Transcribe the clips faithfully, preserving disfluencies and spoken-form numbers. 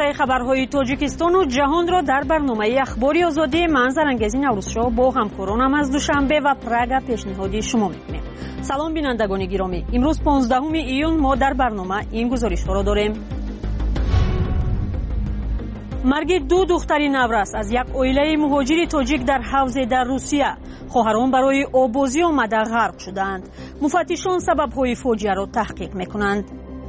نشریه خبرهای تاجیکستان و جهان را در برنامه اخباری آزادی من زرانگیزی نوروزشاه با همکارانم از دوشنبه و پراگ پیشنهادی شما میکنیم. سلام بینندگان گرامی، امروز پانزدهم ایون ما در برنامه این گزارش ها را داریم. مرگ دو دختری نورس از یک عائله مهاجر تاجیک در حوزه در روسیه. خواهران برای آبازی آمده غرق شدند. مفتشان سبب‌های فاجعه را تحقیق میکنند.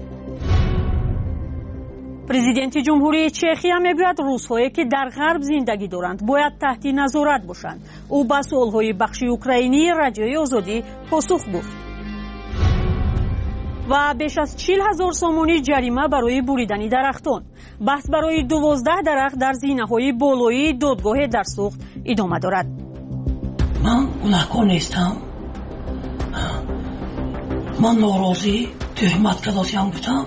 پرزیدنت جمهوری چخیا میگوید روس‌هایی که در غرب زندگی دارند باید تحت نظارت باشند. او به سوال‌های بخش اوکراینی رادیوی آزادی پاسخ گفت. و بیش از چهل هزار سومونی جریمه برای بریدن درختان. بحث برای دوازده درخت در زینه‌های بالایی دادگاه در سوخت ادامه دارد. من گناهکار نیستم. من ناراضی تهمت کردم بودم.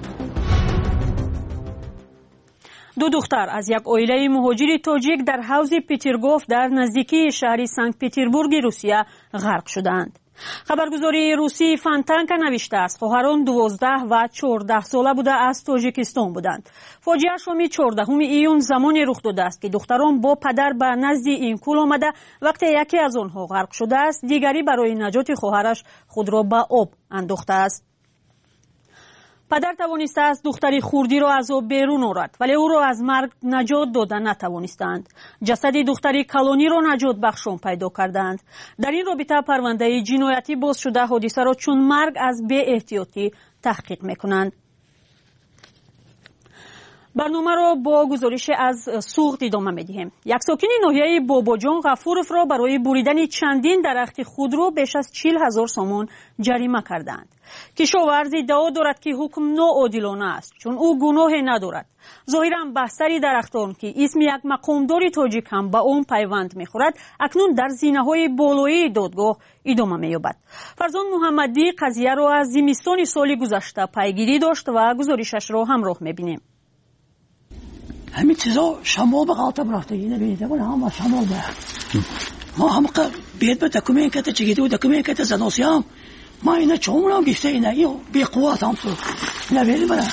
دو دختر از یک عائله مهاجر تاجیک در حوض پترگوف در نزدیکی شهر سنت پتربورگ روسیه غرق شدند. خبرگزاری روسی فانتانکا نوشته است خواهران دوازده و چهارده ساله بوده از تاجیکستان بودند. فاجعه شام چهاردهم ایون زمانی رخ داده است که دختران با پدر به نزد این کوه آمده. وقتی یکی از آنها غرق شده است، دیگری برای نجات خواهرش خود را به آب انداخته است. پدر توانسته است دختری خوردی را از آب بیرون آورد، ولی او را از مرگ نجات دادن نتوانستند. جسد دختری کلونی را نجات بخشان پیدا کردند. در این رابطه پرونده جنایتی باز شده حادثه را چون مرگ از بی احتیاطی تحقیق میکنند. برنامه را با گزارش از سوخت ادامه میدهیم. یک ساکن ناحیه باباجان غفورف را برای بریدن چندین درخت خودرو بیش از چهل هزار سومون جریمه کردند. کشاورز ادعا دارد که حکم ناعادلانه است چون او گناهی ندارد. ظاهرا بستر درختان که اسم یک مقامدار تاجیک هم به آن پیوند میخورد اکنون در زینه‌های بالایی دادگاه ادامه می‌یابد. فرزان محمدی قضیه را از زمستان سال گذشته پیگیری داشت و گزارشش را همراه می‌بینیم. همین چیزا شمال به غلطه رفته نبینید اون هم شمال به ما هم بیاد به دکومنت کته چگیده و دکومنت کته زناسیام ما اینا چونم گفته اینا یو بی قوت هم سو نبینید من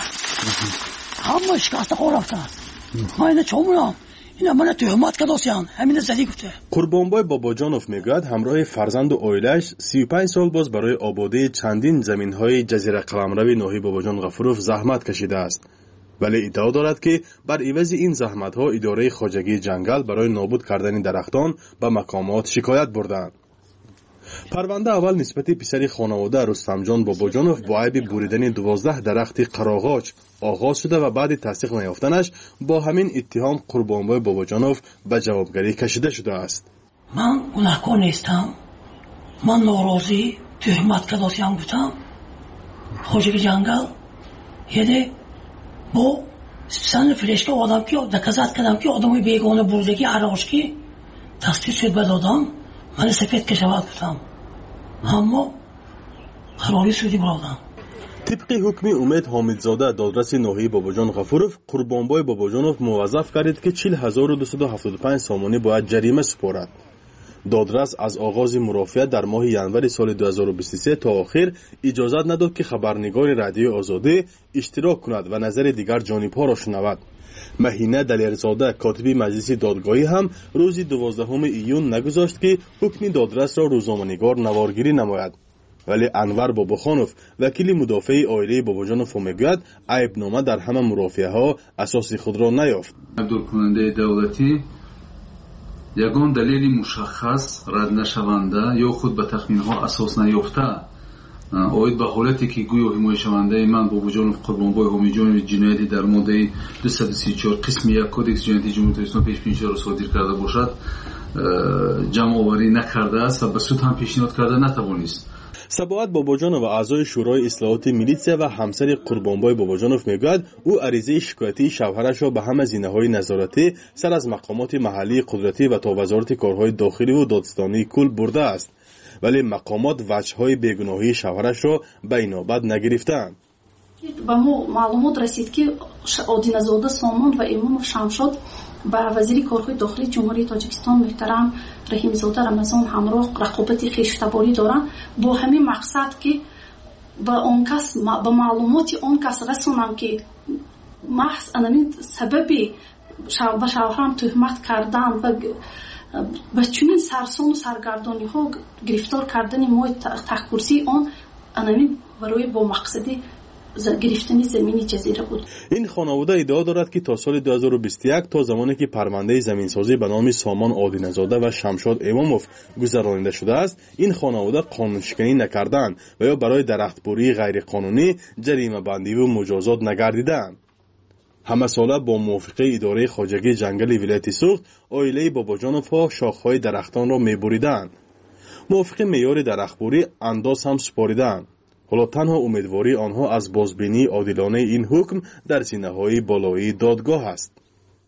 هم شکست خور رفته ما اینا چونم اینا من تهمت کرداسیان همین زدی گفته. قربانبای باباجانوف میگوید همراه فرزند و عائله‌اش سی و پنج سال باز برای آبادی چندین زمین‌های جزیره قلمرو ناحیه باباجان غفورف زحمت کشیده است. ولی ادعا دارد که بر عوض این زحمت‌ها اداره خواجگی جنگل برای نابود کردن درختان به مقامات شکایت بردند. پرونده اول نسبت پسر خانواده رستمجان باباجانوف با عیب بریدن دوازده درخت قراقاچ آغاز شده و بعد تصدیق نیافتنش با همین اتهام قربانبای باباجانوف به جوابگری کشیده شده است. من گناهکار نیستم. من ناراضی تهمت کردم بودم. خواجگی جنگل یعنی با سن فلشکه آدم که دکزت کردم که آدمای بیگانه بردگی عراقی تصدیق شد به دادم من سفید کشاورز بودم اما قراری سودی بردم. طبق حکم امید حامدزاده دادرس ناحیه باباجان غفورف قربانبای باباجانوف موظف کرد که چهل هزار و دویست و هفتاد و پنج سامانی باید جریمه سپارد. دادرس از آغاز مرافعه در ماه ینور سال دو هزار و بیست و سه تا آخر اجازت نداد که خبرنگار رادیو آزادی اشتراک کند و نظر دیگر جانب‌ها را شنود. مهینه دلیرزاده کاتب مجلس دادگاهی هم روز دوازدهم ایون نگذاشت که حکم دادرس را روزنامه‌نگار نوارگیری نماید. ولی انور باباخانوف وکیل مدافع عائله باباجانوف میگوید عیبنامه در همه مرافعه‌ها اساس خود را نیافت. عبدالکننده دولتی یگان دلیل مشخص رد نشونده یا خود به تخمین‌ها اساس نیافته اوید به حالتی که گویا حمایت شونده من باباجانوف قربانبای حامیجان جنایتی در ماده دویست و سی و چهار قسم یک کدکس جنایتی جمهوری اسلامی پیش بینی را صادر کرده باشد جمع آوری نکرده است و به سود هم پیشنهاد کرده نتوانست. سباعت باباجانوف و اعضای شورای اصلاحات میلیسیا و همسر قربانبای باباجانوف میگوید او عریضه شکایتی شوهرش را به همه زینه‌های نظارتی سر از مقامات محلی قدرتی و تا وزارت کارهای داخلی و دادستانی کل برده است، ولی مقامات وجه‌های بیگناهی شوهرش را به این نوبت نگرفتند. به ما معلومات رسید که آدینه‌زاده سامان و امام شمشاد با وزیر کارهای داخلی جمهوری تاجیکستان محترم رحیم‌زاده رمضان همراه رقابت خویشتباری دارند با همین مقصد که به اون کس به معلومات اون کس رسونم که محض انمی سببی و شوهرم تهمت کردن و به چنین سرسون و سرگردانی ها گرفتار کردن ما تحت کرسی آن انمی برای با مقصدی گرفتن زمینی جزیره بود. این خانواده ادعا دارد که تا سال دو هزار و بیست و یک تا زمانی که پرونده زمینسازی به نام سامان آدینه‌زاده و شمشاد اماموف گذرانیده شده است، این خانواده قانونشکنی نکردند و یا برای درختبری غیر قانونی جریمه بندی و مجازات نگردیدند. همه ساله با موافقه اداره خواجگی جنگل ولایت سوخت، عائله باباجانوف ها شاخهای درختان را میبریدند. موافق معیار درختبری انداز هم سپاریدند. حالا تنها امیدواری آنها از بازبینی عادلانه این حکم در سینه‌های بالایی دادگاه است.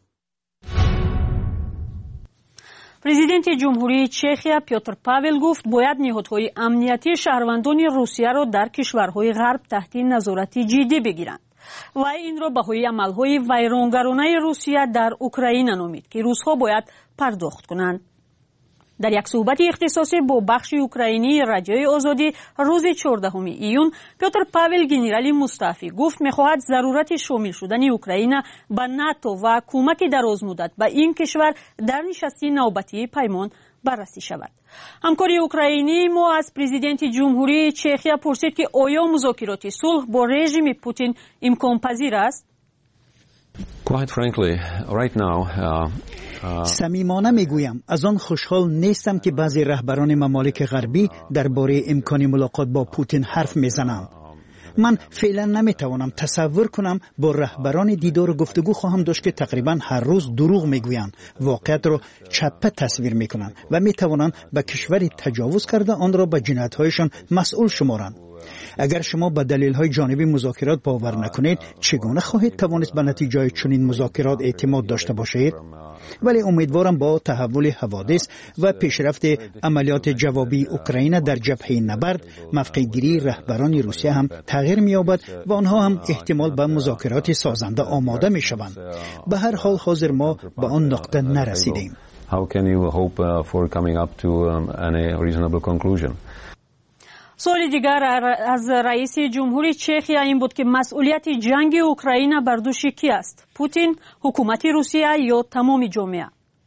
پرزیدنت جمهوری چخیا پیوتر پاول گفت باید نهادهای امنیتی شهروندان روسیه را در کشورهای غرب تحت نظارت جدی بگیرند و این را بهای عملهای ویرانگرانه روسیه در اوکراین نامید که روس‌ها باید پرداخت کنند. در یک صحبت اختصاصی با بخش اوکراینی رادیوی آزادی روز چهاردهم ایون، پیوتر پاول گنرالی مستعفی گفت می‌خواهد ضرورت شامل شدن اوکراین به ناتو و کمک دراز مدت به این کشور در نشستی نوبتی پیمان بررسی شود. همکاری اوکراینی ما از پرزیدنت جمهوری چخیا پرسید که آیا مذاکرات صلح با رژیم پوتین امکان پذیر است؟ Quite frankly, right now, uh, صمیمانه میگویم از آن خوشحال نیستم که بعضی رهبران ممالک غربی درباره امکان ملاقات با پوتین حرف میزنند. من فعلا نمیتوانم تصور کنم با رهبران دیدار گفتگو خواهم داشت که تقریبا هر روز دروغ میگویند، واقعیت را چپه تصویر میکنند و میتوانند به کشوری تجاوز کرده آن را به جنایت‌هایشان مسئول شمارند. اگر شما به دلیل‌های جانبی مذاکرات باور نکنید، چگونه خواهید توانست به نتیجه چنین مذاکرات اعتماد داشته باشید؟ ولی امیدوارم با تحول حوادث و پیشرفت عملیات جوابی اوکراین در جبهه نبرد، موقع‌گیری رهبران روسیه هم تغییر می‌یابد و آنها هم احتمال به مذاکرات سازنده آماده می‌شوند. به هر حال حاضر ما به آن نقطه نرسیدیم. how can you hope uh, for coming up to um, any reasonable conclusion? سوال دیگر از رئیس جمهوری چخیا این بود که مسئولیت جنگ اوکراین بر دوش کی است؟ پوتین، حکومت روسیه یا تمام جامعه؟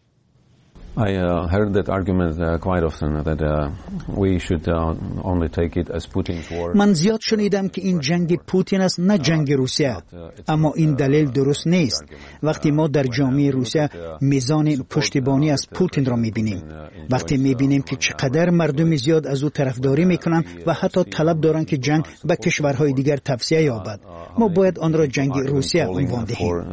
I uh, heard that argument uh, quite often that uh, we should uh, only take it as Putin's war. من زیاد شنیدم که این جنگ پوتین است نه جنگ روسیه، اما این دلیل درست نیست. وقتی ما در جامعه روسیه میزان پشتیبانی از پوتین را میبینیم، وقتی میبینیم که چقدر مردم زیاد از او طرفداری میکنند و حتی طلب دارند که جنگ به کشورهای دیگر توسعه یابد، ما باید آن را جنگ روسیه عنوان دهیم.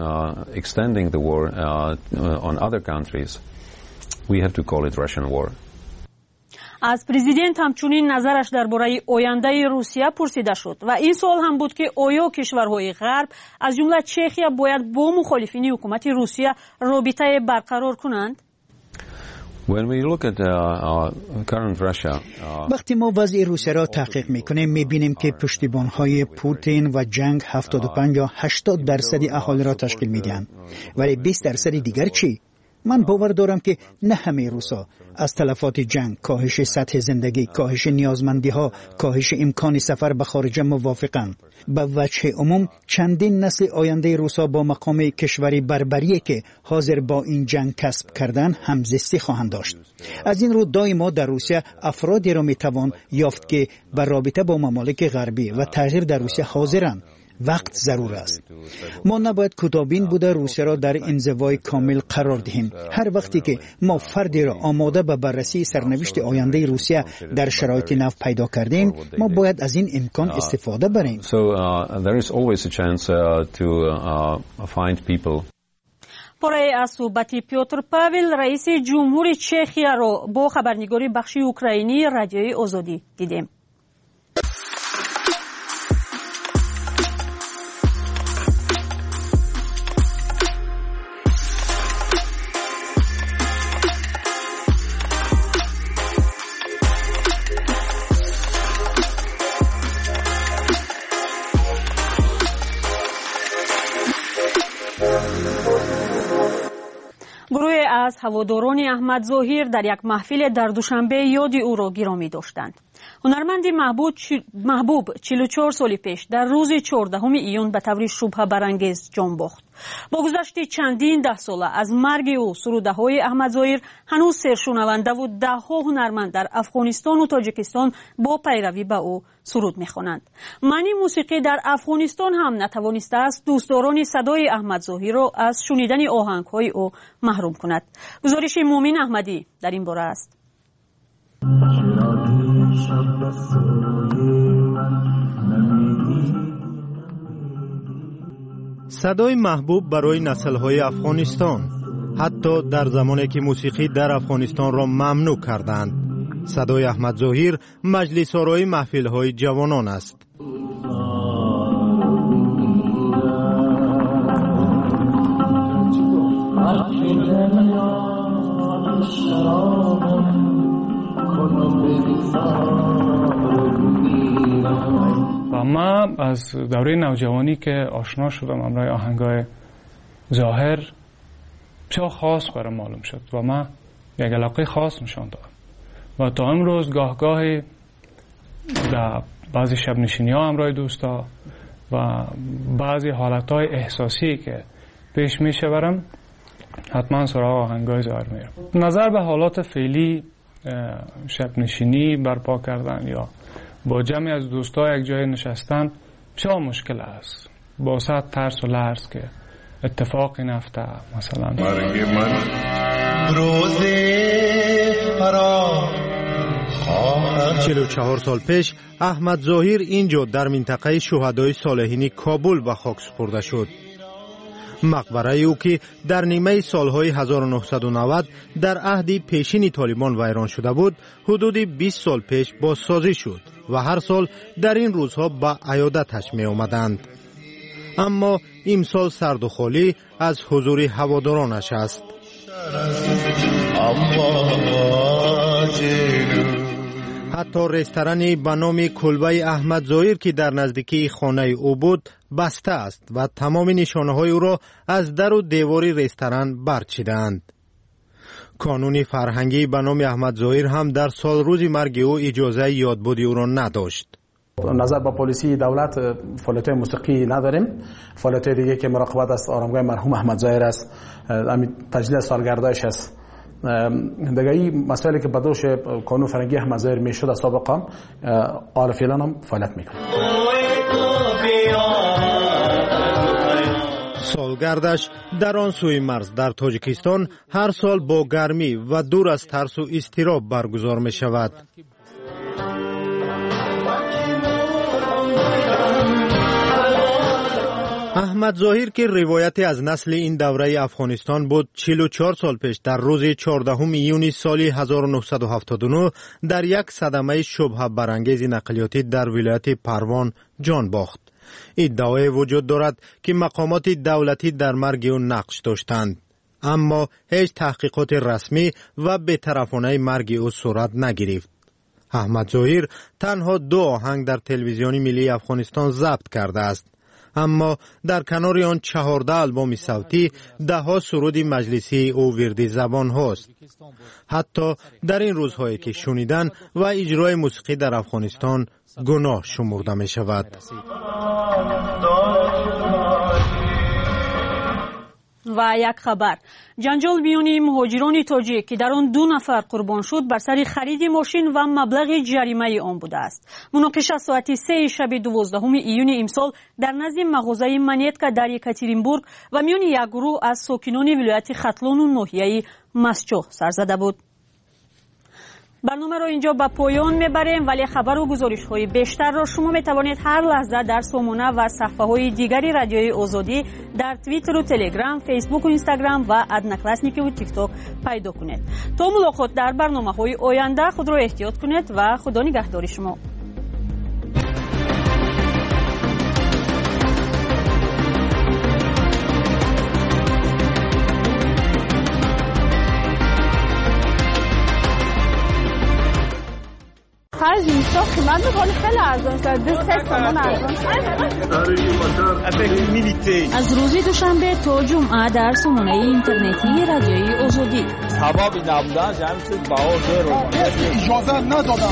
We have to call it Russian war. از پرزیدنت همچنین نظرش درباره آینده روسیه پرسیده شد و این سوال هم بود که آیا کشورهای غرب از جمله چخیا باید با مخالفین حکومت روسیه رابطه برقرار کنند؟ When we look at uh, uh, current Russia, uh, وقتی ما وضع روسیه را تحقیق میکنیم میبینیم که پشتیبانهای پوتین و جنگ هفتاد و پنج یا هشتاد درصد اهالی را تشکیل میدهند، ولی بیست درصد دیگر چی؟ من باور دارم که نه همه روسا از تلفات جنگ، کاهش سطح زندگی، کاهش نیازمندی ها، کاهش امکان سفر به خارج موافقند. به وجه عموم چندین نسل آینده روسا با مقام کشوری بربری که حاضر با این جنگ کسب کردن همزیستی خواهند داشت. از این رو دائما در روسیه افرادی را میتوان یافت که به رابطه با ممالک غربی و تغییر در روسیه حاضرند. وقت ضرور است. ما نباید کوتاه‌بین بوده روسیه را در انزوای کامل قرار دهیم. هر وقتی که ما فردی را آماده به بررسی سرنوشت آینده روسیه در شرایط نو پیدا کردیم، ما باید از این امکان استفاده بریم. So uh, there is always a chance uh, to uh, find people. پاره از صحبت پیوتر پاول رئیس جمهوری چخیا را با خبرنگاری بخش اوکراینی رادیوی آزادی دیدیم. گروه از هواداران احمد ظاهر در یک محفل در دوشنبه یاد او را گرامی داشتند. هنرمند محبوب محبوب چهل و چهار سال پیش در روز چهاردهم ایون به طور شبهه برانگیز جان باخت. با گذشت چندین ده ساله از مرگ او سروده‌های احمد ظاهر هنوز سرشنونده و ده‌ها هنرمند در افغانستان و تاجیکستان با پیروی به او سرود می‌خوانند. معنی موسیقی در افغانستان هم نتوانسته است دوستداران صدای احمد ظاهر را از شنیدن آهنگ‌های او محروم کند. گزارش مومن احمدی در این باره است. صدای محبوب برای نسل‌های افغانستان، حتی در زمانی که موسیقی در افغانستان را ممنوع کردند. صدای احمد ظاهر مجلس‌آرای محفل‌های جوانان است. و من از دوره نوجوانی که آشنا شدم امرای آهنگای ظاهر بسیار خاص برام معلوم شد و من یک علاقه خاص نشان دادم و تا امروز گاه گاهی در بعضی شب نشینی ها امرای دوستا و بعضی حالت های احساسی که پیش می شورم حتما سراغ آهنگای ظاهر میرم. نظر به حالات فعلی شب نشینی برپا کردن یا با جمعی از دوستا یک جای نشستن بسیار مشکل است. با صد ترس و لرز که اتفاقی نفته مثلا مرگ من روز فرا. چهل و چهار سال پیش احمد ظاهر اینجا در منطقه شهدای صالحین کابل به خاک سپرده شد. مقبره او که در نیمه سالهای هزار و نهصد و نود در عهد پیشین طالبان ویران شده بود، حدود بیست سال پیش بازسازی شد و هر سال در این روزها به عیادتش می آمدند. اما امسال سرد و خالی از حضور هوادارانش است. حتی رستورانی به نام کلبه احمد ظاهر که در نزدیکی خانه او بود بسته است و تمام نشانه های او را از در و دیوار رستوران برچیدند. کانون فرهنگی به نام احمد ظاهر هم در سال روز مرگ او اجازه یادبودی او را نداشت. نظر به پلیسی دولت فعالیت موسیقی نداریم. فعالیت دیگه که مراقبت است آرامگاه مرحوم احمد ظاهر است، همین تجلیل سالگردش است. دیگه این مسائلی که بدوش کانون فرهنگی احمد ظاهر میشد سابقا حال فعلا هم فعالیت میکنه. سالگردش در آن سوی مرز در تاجیکستان هر سال با گرمی و دور از ترس و اضطراب برگزار می شود. احمد ظاهر که روایتی از نسل این دوره افغانستان بود، چهل و چهار سال پیش در روز چهاردهم ایون سال هزار و نهصد و هفتاد و نه در یک صدمه شبهه برانگیز نقلیاتی در ولایت پروان جان باخت. ادعای وجود دارد که مقامات دولتی در مرگ او نقش داشتند، اما هیچ تحقیقات رسمی و بی‌طرفانه مرگ او صورت نگرفت. احمد ظاهر تنها دو آهنگ در تلویزیون ملی افغانستان ضبط کرده است، اما در کنار آن چهارده آلبوم صوتی، ده ها سرود مجلسی او وردی زبان هاست. حتی در این روزهایی که شنیدن و اجرای موسیقی در افغانستان گناه شمرده می شود. و یک خبر، جنجال میان مهاجران تاجیک که در آن دو نفر قربان شد بر سر خرید ماشین و مبلغ جریمه آن بوده است. مناقشه ساعت سه شب دوازدهم ایون امسال در نزد مغازه منیتکا در یکاترینبورگ و میان یک گروه از ساکنان ولایت ختلان و ناحیه مسجو سر زده بود. برنامه را اینجا به پایان میبریم، ولی خبر و گزارش های بیشتر را شما میتوانید هر لحظه در سامانه و صفحه های دیگری رادیوی آزادی در توییتر و تلگرام، فیسبوک و اینستاگرام و ادناکلاسنیکی و تیک تاک پیدا کنید. تا ملاقات در برنامه های آینده خود را احتیاط کنید و خدا نگهدار شما. بعض اینستا قیمت میکنه خیلی ارزان است، دو سه تومن ارزان است. از روز دوشنبه تا جمعه در سامانه اینترنتی رادیوی آزادی. سبب نبودن جمعیت بهادر رو اجازه ندادن.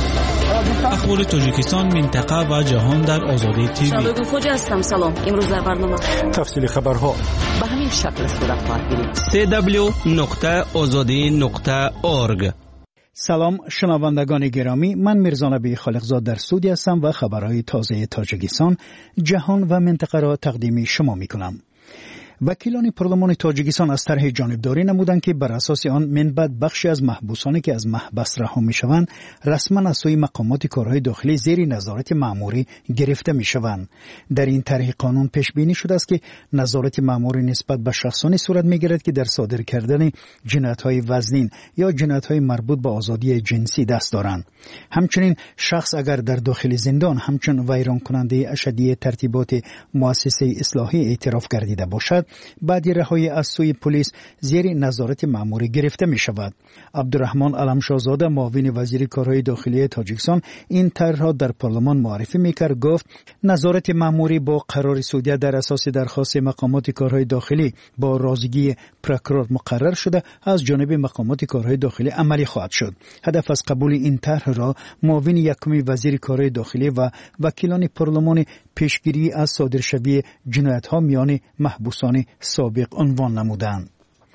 اخبار تاجیکستان، منطقه و جهان در آزادی تیوی. شبگو خوج هستم. سلام. امروز در برنامه تفصیل خبرها به همین شکل صورت خواهد گرفت. سی دبلیو نقطه آزادی نقطه اورگ. سلام شنوندگان گرامی، من میرزا نبی خالقزاد در استودیو هستم و خبرهای تازه تاجیکستان، جهان و منطقه را تقدیم شما میکنم. وکیلان پارلمان تاجیکستان از طرح جانبداری نمودند که بر اساس آن من بعد بخشی از محبوسانی که از محبس رها میشوند رسما از سوی مقامات کارهای داخلی زیر نظارت مأموری گرفته میشوند. در این طرح قانون پیش بینی شده است که نظارت مأموری نسبت به شخصانی صورت میگیرد که در صادر کردن جنایت‌های وزنین یا جنایت‌های مربوط به آزادی جنسی دست دارند. همچنین شخص اگر در داخل زندان همچون ویران کننده اشدی ترتیبات مؤسسه اصلاحی اعتراف گردیده باشد، بعد رهایی از سوی پلیس زیر نظارت مأموری گرفته می شود. عبدالرحمن علمشاهزاده معاون وزیر کارهای داخلی تاجیکستان این طرح را در پارلمان معرفی میکرد. گفت نظارت مأموری با قرار سودیه در اساس درخواست مقامات کارهای داخلی با راضیگی پروکورور مقرر شده از جانب مقامات کارهای داخلی عملی خواهد شد. هدف از قبول این طرح را معاون یکم وزیر کارهای داخلی و وکیلان پارلمان پیشگیری از صادرشوی جنایت‌ها میان محبوسان سابق عنوان نمودند.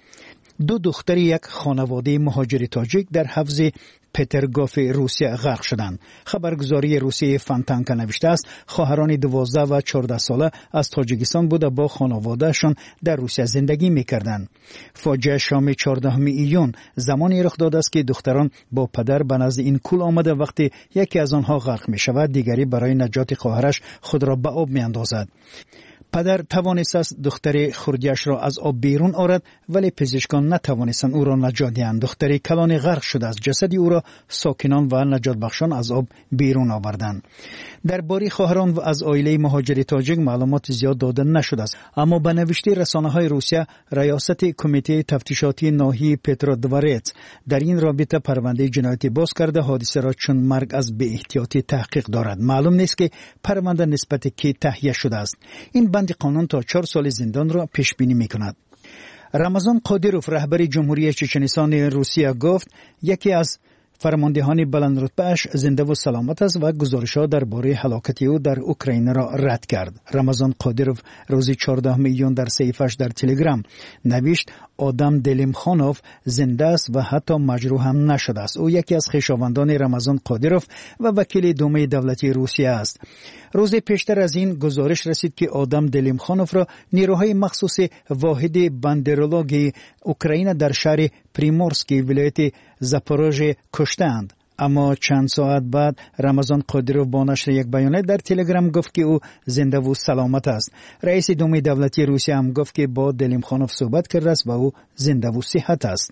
دو دختر یک خانواده مهاجر تاجیک در حوض پترگاف روسیه غرق شدند. خبرگزاری روسیه فانتانکا نوشته است خواهران دوازده و چهارده ساله از تاجیکستان بوده با خانوادهشان در روسیه زندگی می‌کردند. فاجعه شام چهاردهم ایون زمانی رخ داده است که دختران با پدر به نزد این کول آمده وقتی یکی از آنها غرق می‌شود دیگری برای نجات خواهرش خود را به آب می‌اندازد. پدر توانست است دختر خردیش را از آب بیرون آورد ولی پزشکان نتوانستند او را نجات دهند. دختر کلان غرق شده از جسد او را ساکنان و نجات بخشان از آب بیرون آوردند. درباره خواهران و از عائله مهاجر تاجیک معلومات زیاد داده نشده است، اما به نوشته رسانه‌های روسیه ریاست کمیته تفتیشاتی ناحیه پترودوارتس در این رابطه پرونده جنایتی باز کرده حادثه را چون مرگ از بی احتیاطی تحقیق دارد. معلوم نیست که پرونده نسبت کی تهیه شده است. این بند قانون تا چهار سال زندان را پیش بینی می‌کند. رمضان قادیروف رهبر جمهوری چچنستان روسیه گفت یکی از فرماندهان بلند رتبه‌اش زنده و سلامت است و گزارش‌ها درباره هلاکت او در اوکراین را رد کرد. رمضان قادیروف روز چهاردهم ایون در صفحه‌اش در تلگرام نوشت آدم دلیمخانوف زنده است و حتی مجروح هم نشده است. او یکی از خویشاوندان رمضان قادیروف و وکیل دومه دولتی روسیه است. روز پیشتر از این گزارش رسید که آدم دلیمخانوف را نیروهای مخصوص واحد باندرولوژی اوکراین در شهر پریمورسکی ولایت زاپوروژه کشتند. اما چند ساعت بعد رمضان قادیروف با نشر یک بیانیه در تلگرام گفت که او زنده و سلامت است. رئیس دومه دولتی روسیه هم گفت که با دلیمخانوف صحبت کرده است و او زنده و صحت است.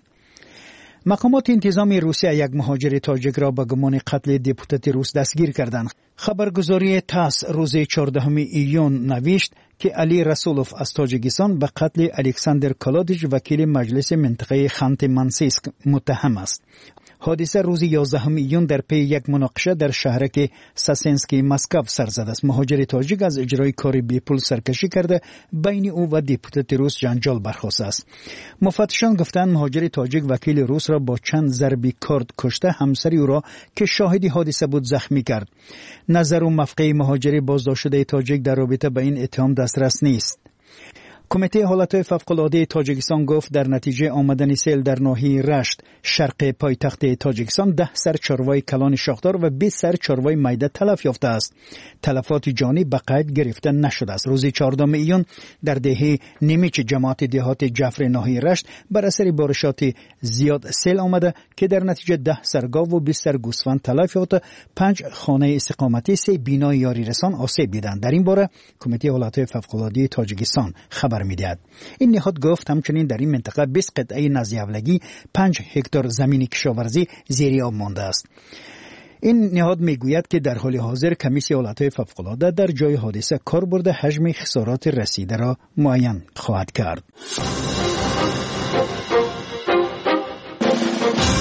مقامات انتظامی روسیه یک مهاجر تاجیک را به گمان قتل دپوتات روس دستگیر کردند. خبرگزاری تاس روز چهاردهم ایون نوشت که علی رسولوف از تاجیکستان به قتل الکساندر کالادیچ وکیل مجلس منطقه خانت منسیسک متهم است. حادثه روز یازدهم ایون در پی یک مناقشه در شهرک ساسنسکی مسکو سر زده است. مهاجر تاجیک از اجرای کار بی پول سرکشی کرده بین او و دپوتات روس جنجال برخاسته است. مفتشان گفتند مهاجر تاجیک وکیل روس را با چند ضربی کارد کشته، همسری او را که شاهد حادثه بود زخمی کرد. نظر و موقع مهاجر بازداشت شده تاجیک در رابطه با این اتهام دسترس نیست. کمیته حالتهای فوق‌العاده تاجیکستان گفت در نتیجه آمدن سیل در ناحیه رشت شرق پایتخت تاجیکستان ده سر چاروای کلان شاخدار و بیست سر چاروای میده تلف یافته است. تلفات جانی به قید گرفته نشده است. روز چهاردهم ایون در دهه نیمیچ جماعت دهات جعفر ناحیه رشت بر اثر بارشات زیاد سیل آمده که در نتیجه ده سر گاو و بیست سر گوسفند تلف یافته، پنج خانه استقامتی، سه بینای یاری رسان آسیب دیدند. در این باره کمیته حالتهای فوق‌العاده تاجیکستان خبر می‌دهد. این نهاد گفت همچنین در این منطقه بیست قطعه نزیولگی، پنج هکتار زمین کشاورزی زیر آب مانده است. این نهاد میگوید که در حال حاضر کمیسیون حالتهای فوق‌العاده در جای حادثه کار برده حجم خسارات رسیده را معین خواهد کرد.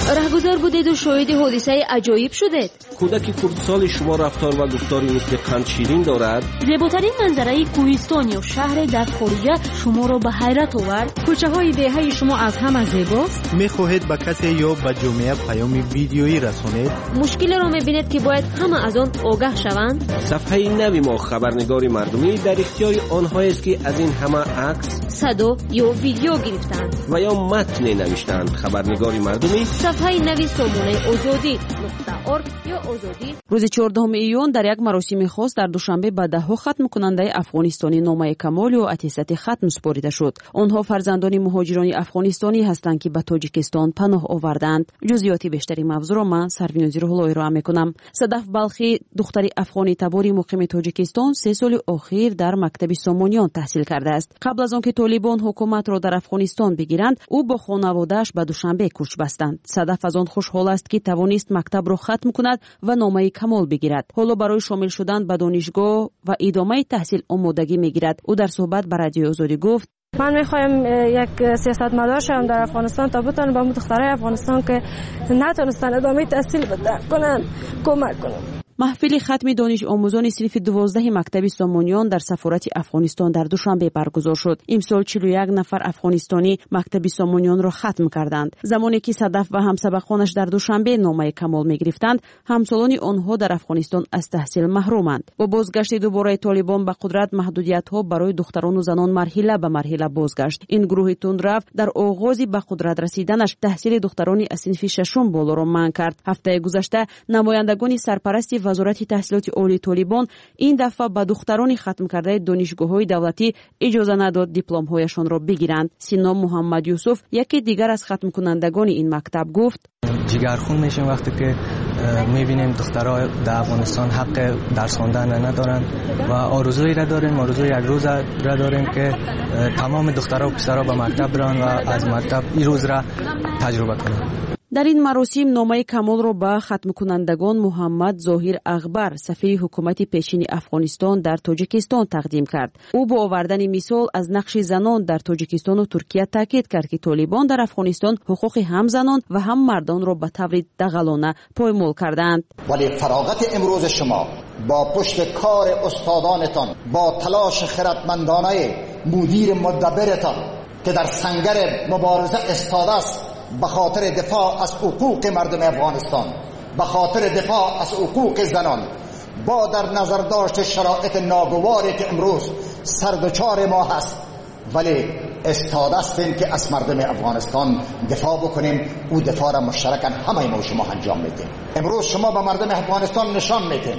رهگذر بودید و شاهد حادثه عجایب شدید. کودک کردسال شما رفتار و گفتاری مثل قند شیرین دارد. زیباترین منظره کوهستان یا شهر در خارج شما را به حیرت آورد. کوچه های دهه شما از همه زیباست. میخواهید به کسی یا به جامعه پیام ویدیویی رسانید. مشکل را میبینید که باید همه از آن آگاه شوند. صفحه نوی ما خبرنگاری مردمی در اختیار آنهایی است که از این همه عکس، صدا یا ویدیو گرفتند و یا متن نوشتند. خبرنگاری مردمی صفحه نوی سامانه آزادی نقطه ارگ یا آزادی. روز چهاردهم ایون در یک مراسم خاص در دوشنبه به دهها ختم کننده افغانستانی نامه کمال و اتستات ختم سپرده شد. آنها فرزندان مهاجران افغانستانی هستند که به تاجیکستان پناه آوردند. جزئیات بیشتری موضوع را من سرویناز روحلایی را میکنم. صدف بلخی دختری افغانی تباری مقیم تاجیکستان سه سال اخیر در مکتب سامانیان تحصیل کرده است. قبل از آنکه طالبان حکومت را در افغانستان بگیرند، او با خانواده‌اش به دوشنبه کوچ بستند. صدف از آن خوشحال است که توانست مکتب را ختم کند و نامه کمال بگیرد. حالا برای شامل شدن به دانشگاه و ادامه تحصیل آمادگی میگیرد. او در صحبت با رادیو آزادی گفت: من میخوایم یک سیاستمدار شوم در افغانستان تا بتونم با دخترای افغانستان که نتونستن ادامه تحصیل بده کنن کمک کنم. محفل ختم دانش آموزان صنف دوازده مکتب سامانیان در سفارت افغانستان در دوشنبه برگزار شد. امسال چهل و یک نفر افغانستانی مکتب سامانیان را ختم کردند. زمانی که صدف و همسبقانش در دوشنبه نامه کمال می‌گرفتند، همسالان آنها در افغانستان از تحصیل محرومند. با بازگشت دوباره طالبان به قدرت، محدودیت‌ها برای دختران و زنان مرحله به مرحله بازگشت. این گروه تندرو در آغاز به قدرت رسیدنش تحصیل دختران از صنف ششم بالا را منع کرد. هفته گذشته نمایندگان سرپرست وزارت تحصیلات عالی طالبان این دفعه به دختران ختم کرده دانشگاه‌های دولتی اجازه نداد دیپلم‌هایشان را بگیرند. سینا محمد یوسف، یکی دیگر از ختم کنندگان این مکتب، گفت: جگرخون میشیم وقتی که میبینیم دخترها در افغانستان حق درس خواندن ندارن و آرزویی را داریم، آرزوی یک روز را داریم که تمام دخترها و پسرها به مکتب برن و از مکتب این روز را تجربه کنن. در این مراسم نامه کمال را به ختم کنندگان محمد ظاهر اغبر، سفیر حکومت پیشین افغانستان در تاجیکستان تقدیم کرد. او با آوردن مثال از نقش زنان در تاجیکستان و ترکیه تاکید کرد که طالبان در افغانستان حقوق هم زنان و هم مردان را به طور دغلانه پایمال کردند. ولی فراغت امروز شما با پشت کار استادانتان، با تلاش خردمندانه مدیر مدبرتان که در سنگر مبارزه استاد است به خاطر دفاع از حقوق مردم افغانستان، به خاطر دفاع از حقوق زنان، با در نظر داشت شرایط ناگواری که امروز سردچار ما هست، ولی استاده هستیم که از مردم افغانستان دفاع بکنیم. او دفاع را مشترکاً همه ما شما انجام میدیم. امروز شما به مردم افغانستان نشان میدیم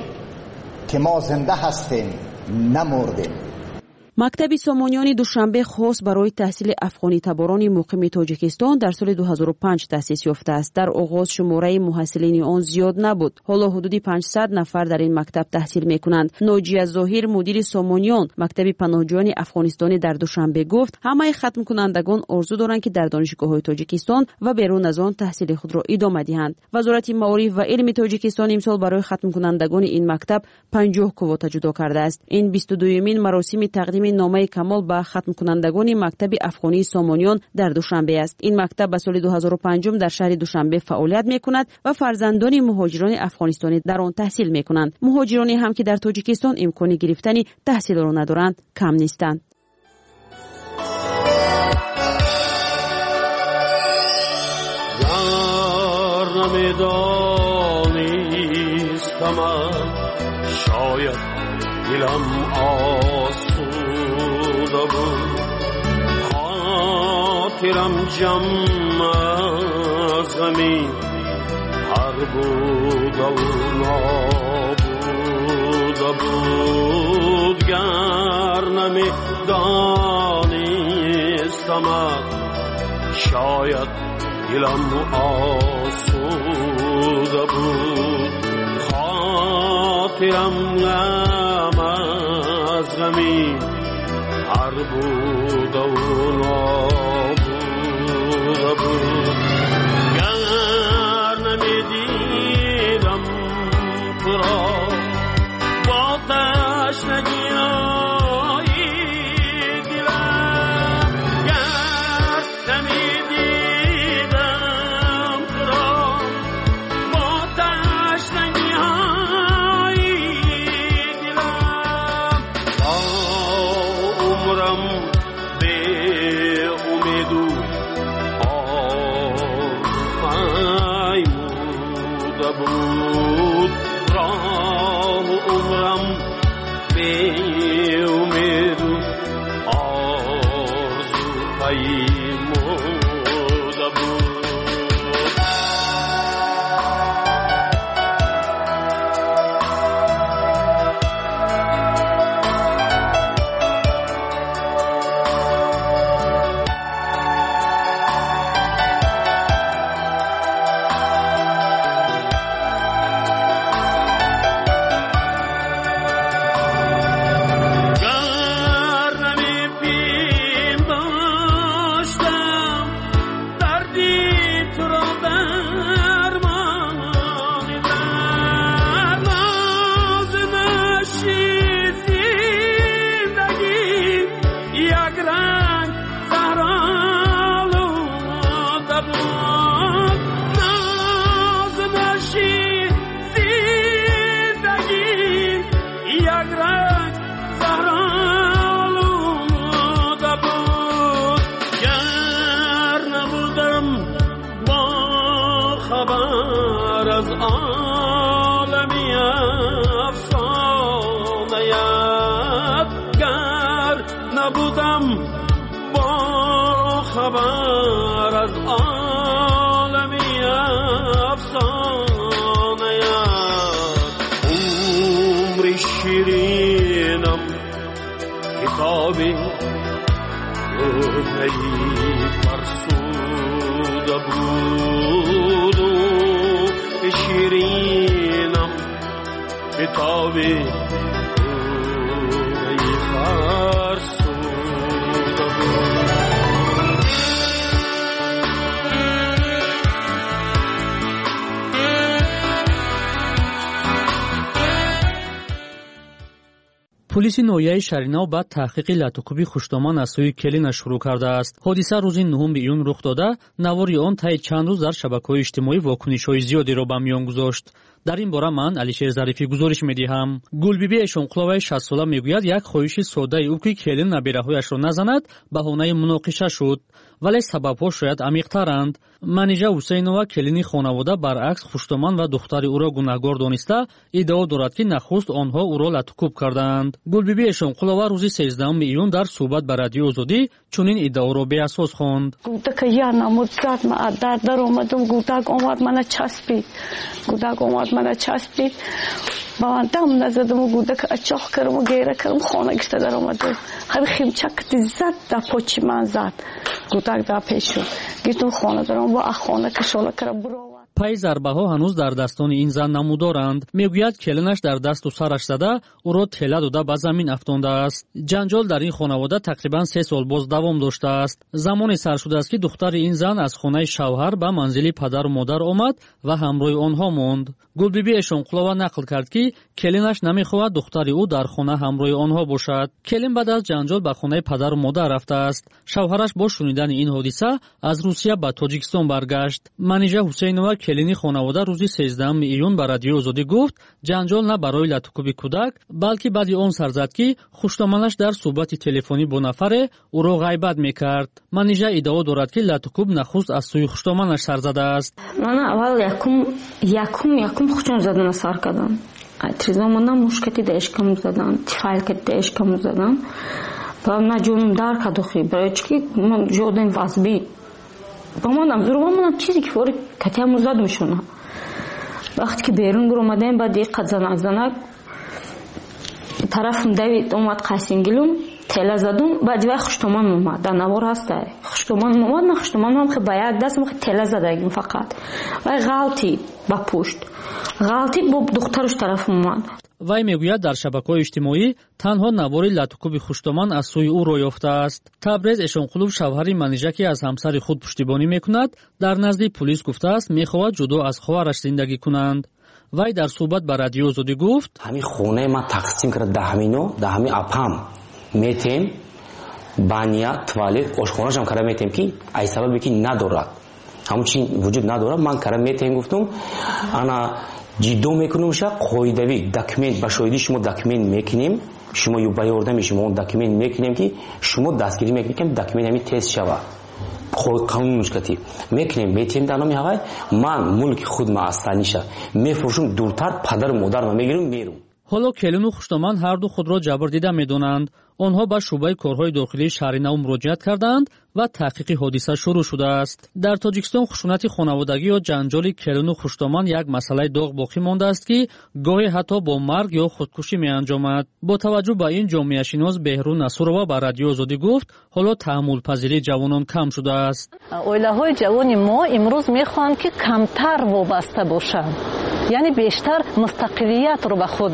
که ما زنده هستیم، نمردیم. مکتب سامانیان دوشنبه خاص برای تحصیل افغانی تباران مقیم تاجیکستان در سال دو هزار و پنج تأسیس یافته است. در آغاز شماره محصلین آن زیاد نبود. حالا حدود پانصد نفر در این مکتب تحصیل میکنند. ناجیه ظاهر، مدیر سامانیان مکتب پناهجویان افغانستانی، در دوشنبه گفت: همه ختم کنندگان آرزو دارند که در دانشگاه‌های تاجیکستان و بیرون از آن تحصیل خود را ادامه دهند. وزارت معارف و علم تاجیکستان امسال برای ختم کنندگان این مکتب پنجاه کواتا جدا کرده است. این بیست و دومین مراسم تقدیم نامه کمال به ختم کنندگان مکتب افغانی سامانیان در دوشنبه است. این مکتب به سال دو هزار و پنج در شهر دوشنبه فعالیت میکند و فرزندان مهاجران افغانستانی در آن تحصیل میکنند. مهاجرانی هم که در تاجیکستان امکان گرفتن تحصیل را ندارند کم نیستند. شاید دلم آسوده بود، خاطرم جمع از غمی هر بود و نابوده بود. گر نمی دانستم شاید دلم آسوده بود، خاطرم غم از غمی هر بود و نابوده بود. گر نمیدیدم تو را با تشنگی دلم، گر نمیدیدم تو را خبر از عالمی افسانه‌ات گر نبودم با خبر از عالمی افسانه‌ات عمری شیرینم کتابی نهی فرسوده بود و شیرینم کتابی نهی فرسوده بود. پلیس نویه شرینو بعد تحقیق لاتوکوبی خوشتامان از سوی کلین شروع کرده است. حادثه روز نهم ایون رخ داده، نواری آن طی چند روز در شبکه‌های اجتماعی واکنش‌های زیادی را به میان گذاشت. در این باره من علیشیر ظریفی گزارش می‌دهم. گلبیبی اشونقلوی شصت ساله میگوید یک خواهش ساده او که کلین نبیره‌هایش را نزند بهانه مناقشه شد، ولی سبب‌ها شاید عمیق‌ترند. منیژه حسینова کلینی خانواده برعکس خوشتامان و دختر او را گناهگار دانسته ادعا دارد که نخست آنها او را لاتوکوب کردند. گلبیبی اشونقلова روز سیزدهم ایون در صحبت با رادیو آزادی چنین ادعا را به اساس خواند. گفتک یا نمود زد ما در در اومدم گفتک اومد منو چسبید. گفتک اومد منو چسبید. با من دم نزدم و گفتک اچاق کردم و گیره کردم خانه گشته در اومدم. هر خیمچک زد در پاچی من زد. گفتک در پیش شد. گفتم خانه دارم و خانه کشاله کردم برو. پای ضربه ها هنوز در دستان این زن نمودارند. میگوید کلینش در دست و سرش زده او را تله داده به زمین افکنده است. جنجال در این خانواده تقریبا سه سال باز دوام داشته است. زمانی سر شده است که دختر این زن از خانه شوهر به منزل پدر و مادر آمد و همراه آنها ماند. گلبیبی اشونقلووا نقل کرد که کلینش نمیخواهد دختر او در خانه همراه آنها باشد. کلین بعد از جنجال به خانه پدر و مادر رفته است. شوهرش با شنیدن این حادثه از روسیه به تاجیکستان برگشت. منیژه حسینова کلینی خانواده روز سیزدهم ایون به رادیو آزادی گفت جنجال نه برای لاتوکوبی کودک بلکه بعد آن سر زد که خوشتامانش در صحبت تلفنی با نفر او را غیبت میکرد. منیژه ادعا دارد که لاتوکوب نخست از سوی خوشتامانش سر زده است. من اول یکم یکم یکم خوشم زدن سر کردم. اتریزامون مشکلی داشتم زدن، فایل داشتم زدن. و نجوم در کدوخی برای چی من جودن واسبی با منم ضرورم منم چیزی که فوری کتیم زد میشونه. وقتی که بیرون برو اومدیم بعد یک قد زنک زنک طرفم دوید اومد قاسینگلون تله زدم بعد وقت خوشتومان اومد در نوار هست داری خوشتومان اومد نه خوشتومان هم که با یک دست مخی تله زدگیم فقط و غلطی با پشت غلطی با دخترش طرف اومد. وای میگوید در شبکه‌های اجتماعی تنها نوار لاتوکوبی خوشتامان از سوی او را یافته است. تبریز اشونقلوو شوهر منیژه که از همسر خود پشتیبانی میکند در نزد پلیس گفته است میخواهد جدا از خواهرش زندگی کنند. وای در صحبت با رادیو آزادی گفت همین خونه ما تقسیم کرد ده همینو ده همین اپام میتیم بانیا توالت آشخانه‌اش هم کار میتیم که ای سببی که ندارد همون چی وجود نداره من کار میتیم گفتم انا جدو میکنیم شا قاعده‌ای داکیومنت با شاهدی شما داکیومنت میکنیم شما یو بیاردم شما اون داکیومنت میکنیم که شما دستگیری میکنیم داکیومنت همین تست شود خود قانونش کتی میکنیم میتیم در نام هوای من ملک خود ما استانیشه میفروشم دورتر پدر و مادر ما میگیرم میرم. حالا کلین و خوشتامان هر دو خود را جبر دیده میدونند. آنها به شعبه کارهای داخلی شهر نو مراجعت کردند و تحقیق حادثه شروع شده است. در تاجیکستان خشونت خانوادگی یا جنجال کلین و خوشتامان یک مسئله داغ باقی مانده است که گاهی حتی با مرگ یا خودکشی می انجامد. با توجه به این جامعه شناس بهرون نصورова با رادیو آزادی گفت حالا تحمل پذیری جوانان کم شده است. اویله‌های جوان ما امروز میخوان که کمتر وابسته باشند. یعنی بیشتر مستقلیت رو به خود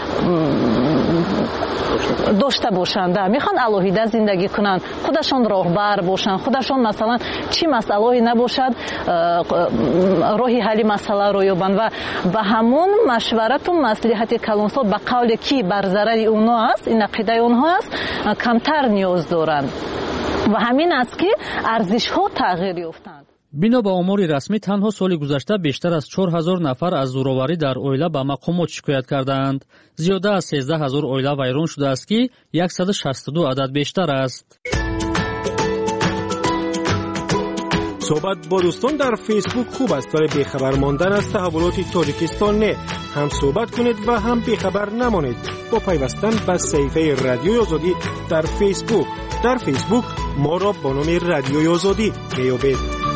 داشته باشند. میخوان الهیده زندگی کنند، خودشون راهبر باشند، خودشون مثلا چی مسئله نباشد راهی حل مسئله رو یابند و به همون مشورت و مصلحت کلانسال به قول کی بر ضرر اونها است این عقیده اونها است کمتر نیاز دارند و همین است که ارزش ها تغییر یافتند. بنا به آمار رسمی تنها سال گذشته بیشتر از چهار هزار نفر از زورآوری در اویله به مقامات شکایت کردند. زیاده از سیزده هزار اویله ویران شده است که صد و شصت و دو عدد بیشتر است. صحبت با دوستان در فیسبوک خوب است ولی بیخبر ماندن از تحولات تاجیکستان نه. هم صحبت کنید و هم بیخبر نمانید با پیوستن به صفحه رادیوی آزادی در فیسبوک. در فیسبوک ما را با نام رادیوی آزادی میابید.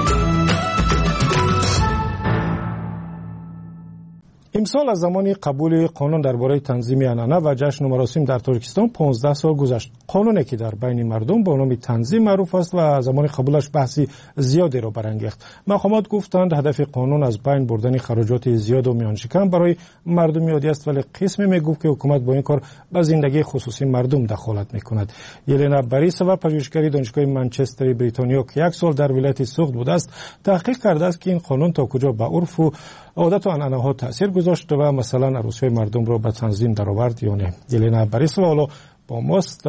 امسال از زمان قبول قانون درباره تنظیم عنعنه و جشن و مراسم در تاجیکستان پانزده سال گذشت. قانونی که در بین مردم با نام تنظیم معروف است و زمان قبولش بحثی زیادی را برانگیخت. مقامات گفتند هدف قانون از بین بردن خراجات زیاد و میان شکن برای مردم عادی است، ولی قسمی میگفت که حکومت با این کار به زندگی خصوصی مردم دخالت میکند. یلنا باریسووا پژوهشگری دانشگاه منچستر بریتانیا که یک سال در ولایت سوخت بوده است، تحقیق کرده است که این قانون تا کجا به عرف و عادت و عنعنه ها تاثیر گذاشت و مثلا عروسی مردم را به تنظیم درآورد یا نه. یلنا باریسووا حالا با ماست.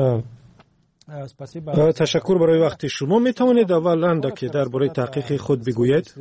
تشکر برای وقت شما. می توانید اولا که درباره تحقیق خود بگویید؟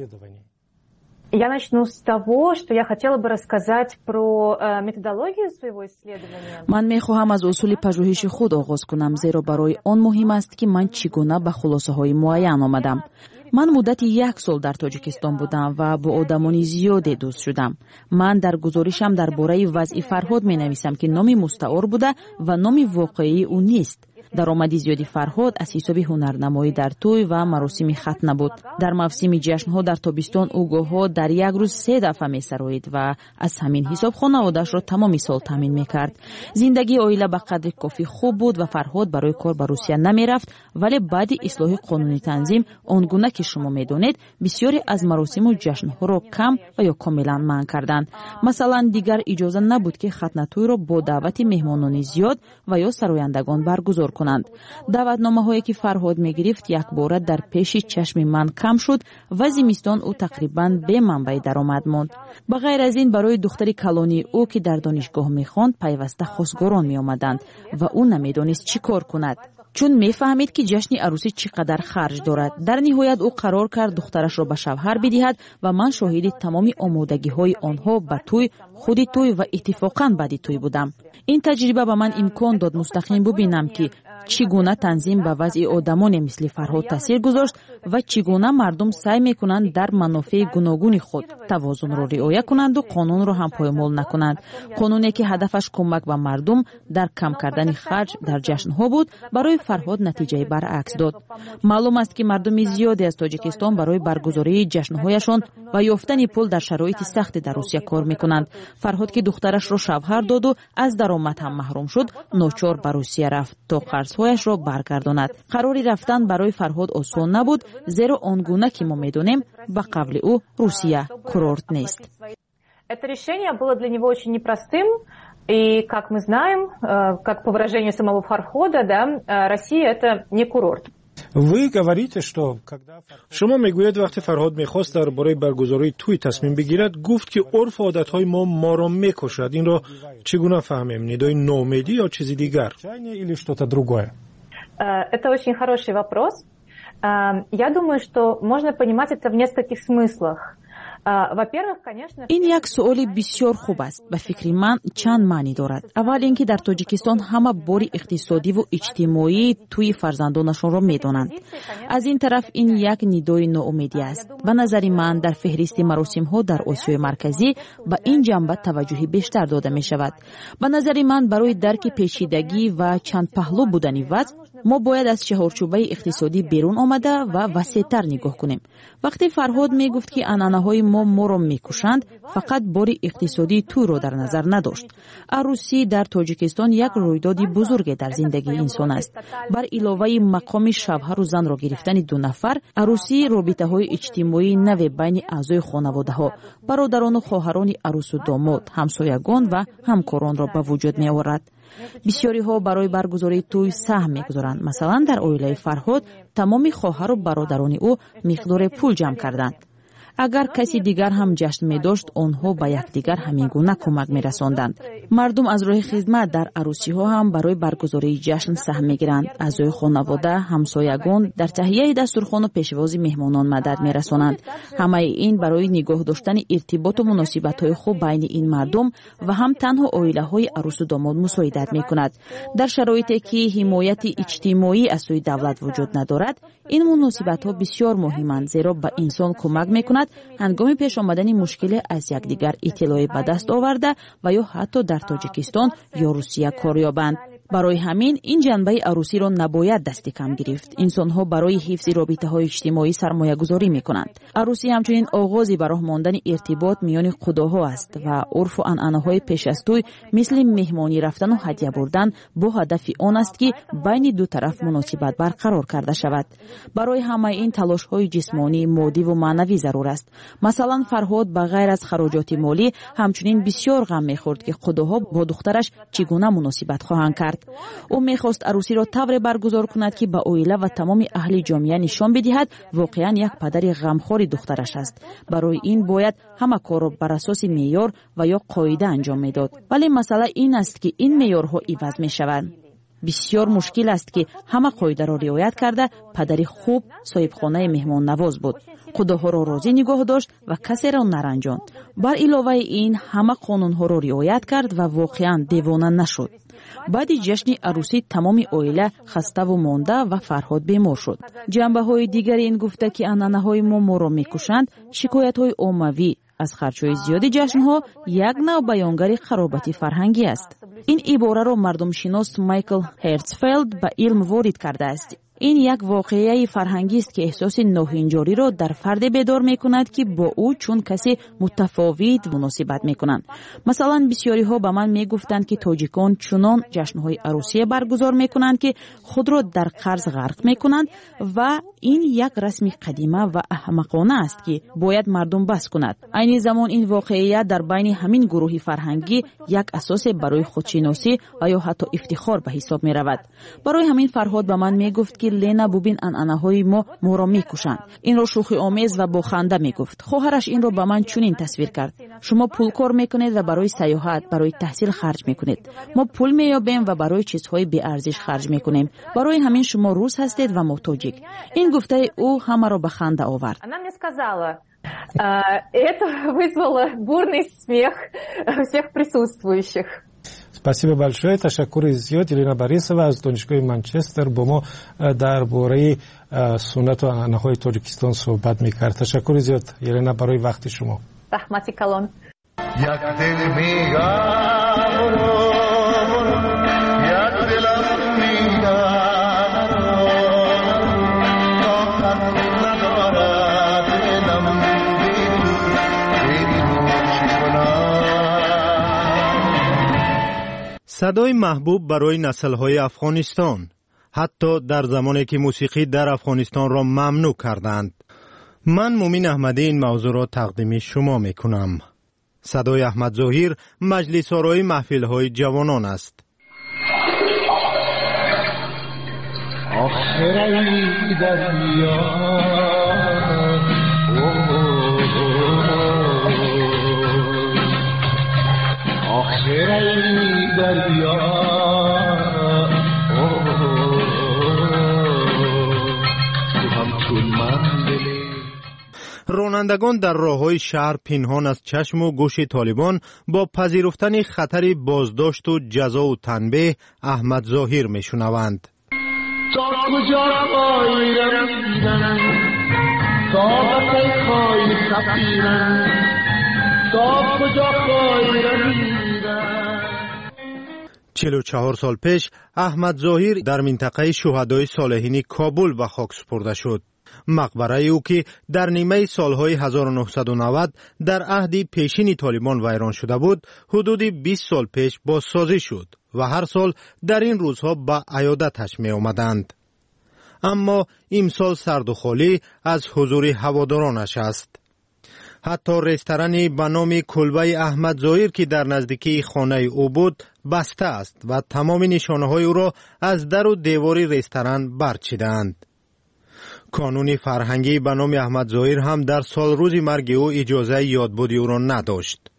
Я начну с того, что я хотела бы рассказать про методологию своего исследования. من می‌خواهم از اصول پژوهش خود آغاز کنم، زیرا برای آن مهم است که من چگونه به خلاصه‌های معین آمدم. من مدت یک سال در تاجیکستان بودم و با آدمان زیادی دوست شدم. من در گزارشم درباره وضع فرهاد می‌نویسم که نام مستعار بوده و نام واقعی او نیست. درآمد زیادی فرهاد از حساب هنرنمایی در توی و مراسم ختنه بود. در موسم جشن‌ها در تابستان او گاه‌ها در یک روز سه دفعه می‌سرایید و از همین حساب خانواده‌اش را تمام سال تامین می‌کرد. زندگی عائله به قدر کافی خوب بود و فرهاد برای کار به روسیه نمی‌رفت، ولی بعد اصلاح قانونی تنظیم آنگونه که شما می‌دانید بسیاری از مراسم و جشن‌ها را کم و یا کاملا منع کردند. مثلا دیگر اجازه نبود که ختنه توی را با دعوت مهمانان زیاد و یا سرایندگان برگزار کنند. دعوتنامه‌هایی که فرهاد می‌گرفت یک بار در پیش چشم من کم شد و زمستان او تقریباً به منبع درآمد ماند. بغیر از این برای دختری کلانی او که در دانشگاه می‌خواند پیوسته خواستگاران می‌آمدند و او نمی‌دانست چی کار کند، چون می‌فهمید که جشن عروسی چقدر خرج دارد. در نهایت او قرار کرد دخترش را به شوهر بدهد و من شاهد تمام آمادگی‌های آنها به توی، خود توی و اتفاقاً بعد توی بودم. این تجربه به من امکان داد مستقیم ببینم که چگونه تنظیم به وضع آدمان مثل فرهاد تاثیر گذاشت و چگونه مردم سعی میکنند در منافع گوناگون خود توازن را رعایت کنند و قانون را هم پایمال نکنند. قانونی که هدفش کمک به مردم در کم کردن خرج در جشن‌ها بود، برای فرهاد نتیجه برعکس داد. معلوم است که مردم زیادی از تاجیکستان برای برگزاری جشن‌هایشان و یافتن پول در شرایط سخت در روسیه کار میکنند. فرهاد که دخترش را شوهر داد و از درآمد هم محروم شد، ناچار به روسیه رفت تا قرض‌هایش را برگرداند. قراری رفتن برای فرهاد آسان نبود، زیرا آنگونه که ما می‌دانیم به قول او روسیه کورورت نیست. Это решение было для него очень непростым, и как мы знаем, как по выражению самого Фархода, да, Россия это не курорт. شما میگوید وقتی فرهاد میخواست درباره برگزاری توی تصمیم بگیرد، گفت که عرف و عادتهای ما ما را میکشد. این را چگونه فهمیم؟ ندای ناامیدی یا چیزی دیگر؟ Это очень хороший вопрос. Я думаю, что можно понимать это в нескольких смыслах. این یک سوال بسیار خوب است. به فکر من چند معنی دارد. اول اینکه در تاجیکستان همه بار اقتصادی و اجتماعی توی فرزندانشان را میدانند. از این طرف این یک ندای ناامیدی است. به نظر من در فهرست مراسم ها در آسیای مرکزی به این جنبه توجه بیشتر داده می شود. به نظر من برای درک پیچیدگی و چند پهلو بودن وضع ما باید از چهارچوبه اقتصادی بیرون آمده و وسیع‌تر نگاه کنیم. وقتی فرهاد می گفت که عنعنه‌های ما ما را میکشند، فقط بار اقتصادی تو را در نظر نداشت. عروسی در تاجیکستان یک رویداد بزرگ در زندگی انسان است. بر علاوه مقام شوهر و زن را گرفتن دو نفر، عروسی رابطه‌های اجتماعی نو بین اعضای خانواده‌ها، برادران و خواهران عروس و داماد، همسایگان و همکاران را به وجود می‌آورد. بسیاری ها برای برگزاری توی سهم می‌گذارند. مثلا در عائله فرهاد تمام خواهر و برادران او مقدار پول جمع کردند. اگر کسی دیگر هم جشن می داشت، آنها به یکدیگر همین گونه کمک می رساندند. مردم از راه خدمت در عروسی ها هم برای برگزاری جشن سهم میگیرند. اعضای خانواده، همسایگان در تهیه دسترخوان و پیشواز مهمانان مدد میرسانند. همه این برای نگاه داشتن ارتباط و مناسبت های خوب بین این مردم و هم تنها عائله های عروس و داماد مساعدت میکند. در شرایطی که حمایت اجتماعی از سوی دولت وجود ندارد، این مناسبت ها بسیار مهمند، زیرا به انسان کمک میکند هنگام پیش آمدن مشکل از یکدیگر اطلاع به دست آورده و یا حتی در تاجیکستان یا روسیه کار یابند. برای همین این جنبه عروسی را نباید دست کم گرفت. انسان‌ها برای حفظ رابطه‌های اجتماعی سرمایه‌گذاری می‌کنند. عروسی همچنین آغازی برای ماندن ارتباط میان خداها است و عرف و عنعنه‌های پیش از توی مثل مهمانی رفتن و هدیه بردن با هدف آن است که بین دو طرف مناسبت برقرار کرده شود. برای همه این تلاش‌های جسمانی، مادی و معنوی ضرور است. مثلا فرهاد به غیر از خراجات مالی همچنین بسیار غم می‌خورد که خداها با دخترش چگونه مناسبت خواهند کرد. او میخواست عروسی را طوری برگزار کند که به عائله و تمام اهل جامعه نشان بدهد واقعا یک پدر غمخوار دخترش است. برای این باید همه کار را بر اساس معیار و یا قاعده انجام میداد. ولی مسئله این است که این معیارها عوض میشوند. بسیار مشکل است که همه قاعده را رعایت کرده پدری خوب صاحب خانه مهمان نواز بود. خداها را راضی نگاه داشت و کسی را نرنجاند. بر علاوه این همه قانونها را رعایت کرد و واقعا دیوانه نشد. بعد جشن عروسی تمام عائله خسته و مانده و فرهاد بیمار شد. جنبه های دیگری این گفته که عنعنه های ما ما را میکشند. شکایت های عمومی از خرچهای زیاد جشن ها یک نوع بیانگر خرابتی فرهنگی است. این عباره را مردم شناس مایکل هرتزفلد به علم وارد کرده است. این یک واقعه فرهنگی است که احساس ناهنجاری را در فرد بیدار می کند که با او چون کسی متفاوت مناسبت می کنند. مثلا بسیاری ها به من می گفتند که تاجیکان چنان جشنهای عروسی برگزار می کنند که خود را در قرض غرق می کنند و این یک رسم قدیمه و احمقانه است که باید مردم بس کند. عین زمان این واقعیت در بین همین گروه فرهنگی یک اساس برای خودشناسی و یا حتی افتخار به حساب می رود. برای همین فرهاد به من می گفت که لینا ببین عنعنه های ما ما را میکشند. این را شوخی آمیز و با خنده میگفت. خواهرش این را به من چنین تصویر کرد. شما پول کار میکنید و برای سیاحت، برای تحصیل خرج میکنید. ما پول مییابیم و برای چیزهای بی ارزش خرج میکنیم. برای همین شما روس هستید و ما تاجیک. این گفته او همه را به خنده آورد. Это вызвало бурный смех всех присутствующих. спасибо большое. تشکر زیاد. یلینا باریسова از دانشگاه منچستر با ما درباره سنت و عنعنه‌های تاجیکستان صحبت می‌کرد. تشکر زیاد یلینا برای وقت شما. رحمتی کلان. یک دل میگم یک دلم میگم صدای محبوب برای نسل‌های افغانستان، حتی در زمانی که موسیقی در افغانستان را ممنوع کردند. من مومین احمدی این موضوع را تقدیم شما میکنم. صدای احمد ظاهر مجلس آرای محفل‌های جوانان است. آخری دریا آخری دریا رانندگان در راه‌های شهر پنهان از چشم و گوش طالبان با پذیرفتن خطر بازداشت و جزا و تنبیه احمد ظاهر میشنوند. تا کجا خواهی رسیدن، تا بکی خواهی سفیدن، تا کجا خواهی رسیدن. چهل و چهار سال پیش احمد ظاهر در منطقه شهدای صالحین کابل به خاک سپرده شد. مقبره او که در نیمه سالهای هزار و نهصد و نود در عهد پیشین طالبان ویران شده بود، حدود بیست سال پیش بازسازی شد و هر سال در این روزها به عیادتش می آمدند. اما امسال سرد و خالی از حضور هوادارانش است. حتی رستورانی به نام کلبه احمد ظاهر که در نزدیکی خانه او بود بسته است و تمام نشانه های او را از در و دیوار رستوران برچیدند. کانون فرهنگی به نام احمد ظاهر هم در سال روز مرگ او اجازه یادبودی او را نداشت.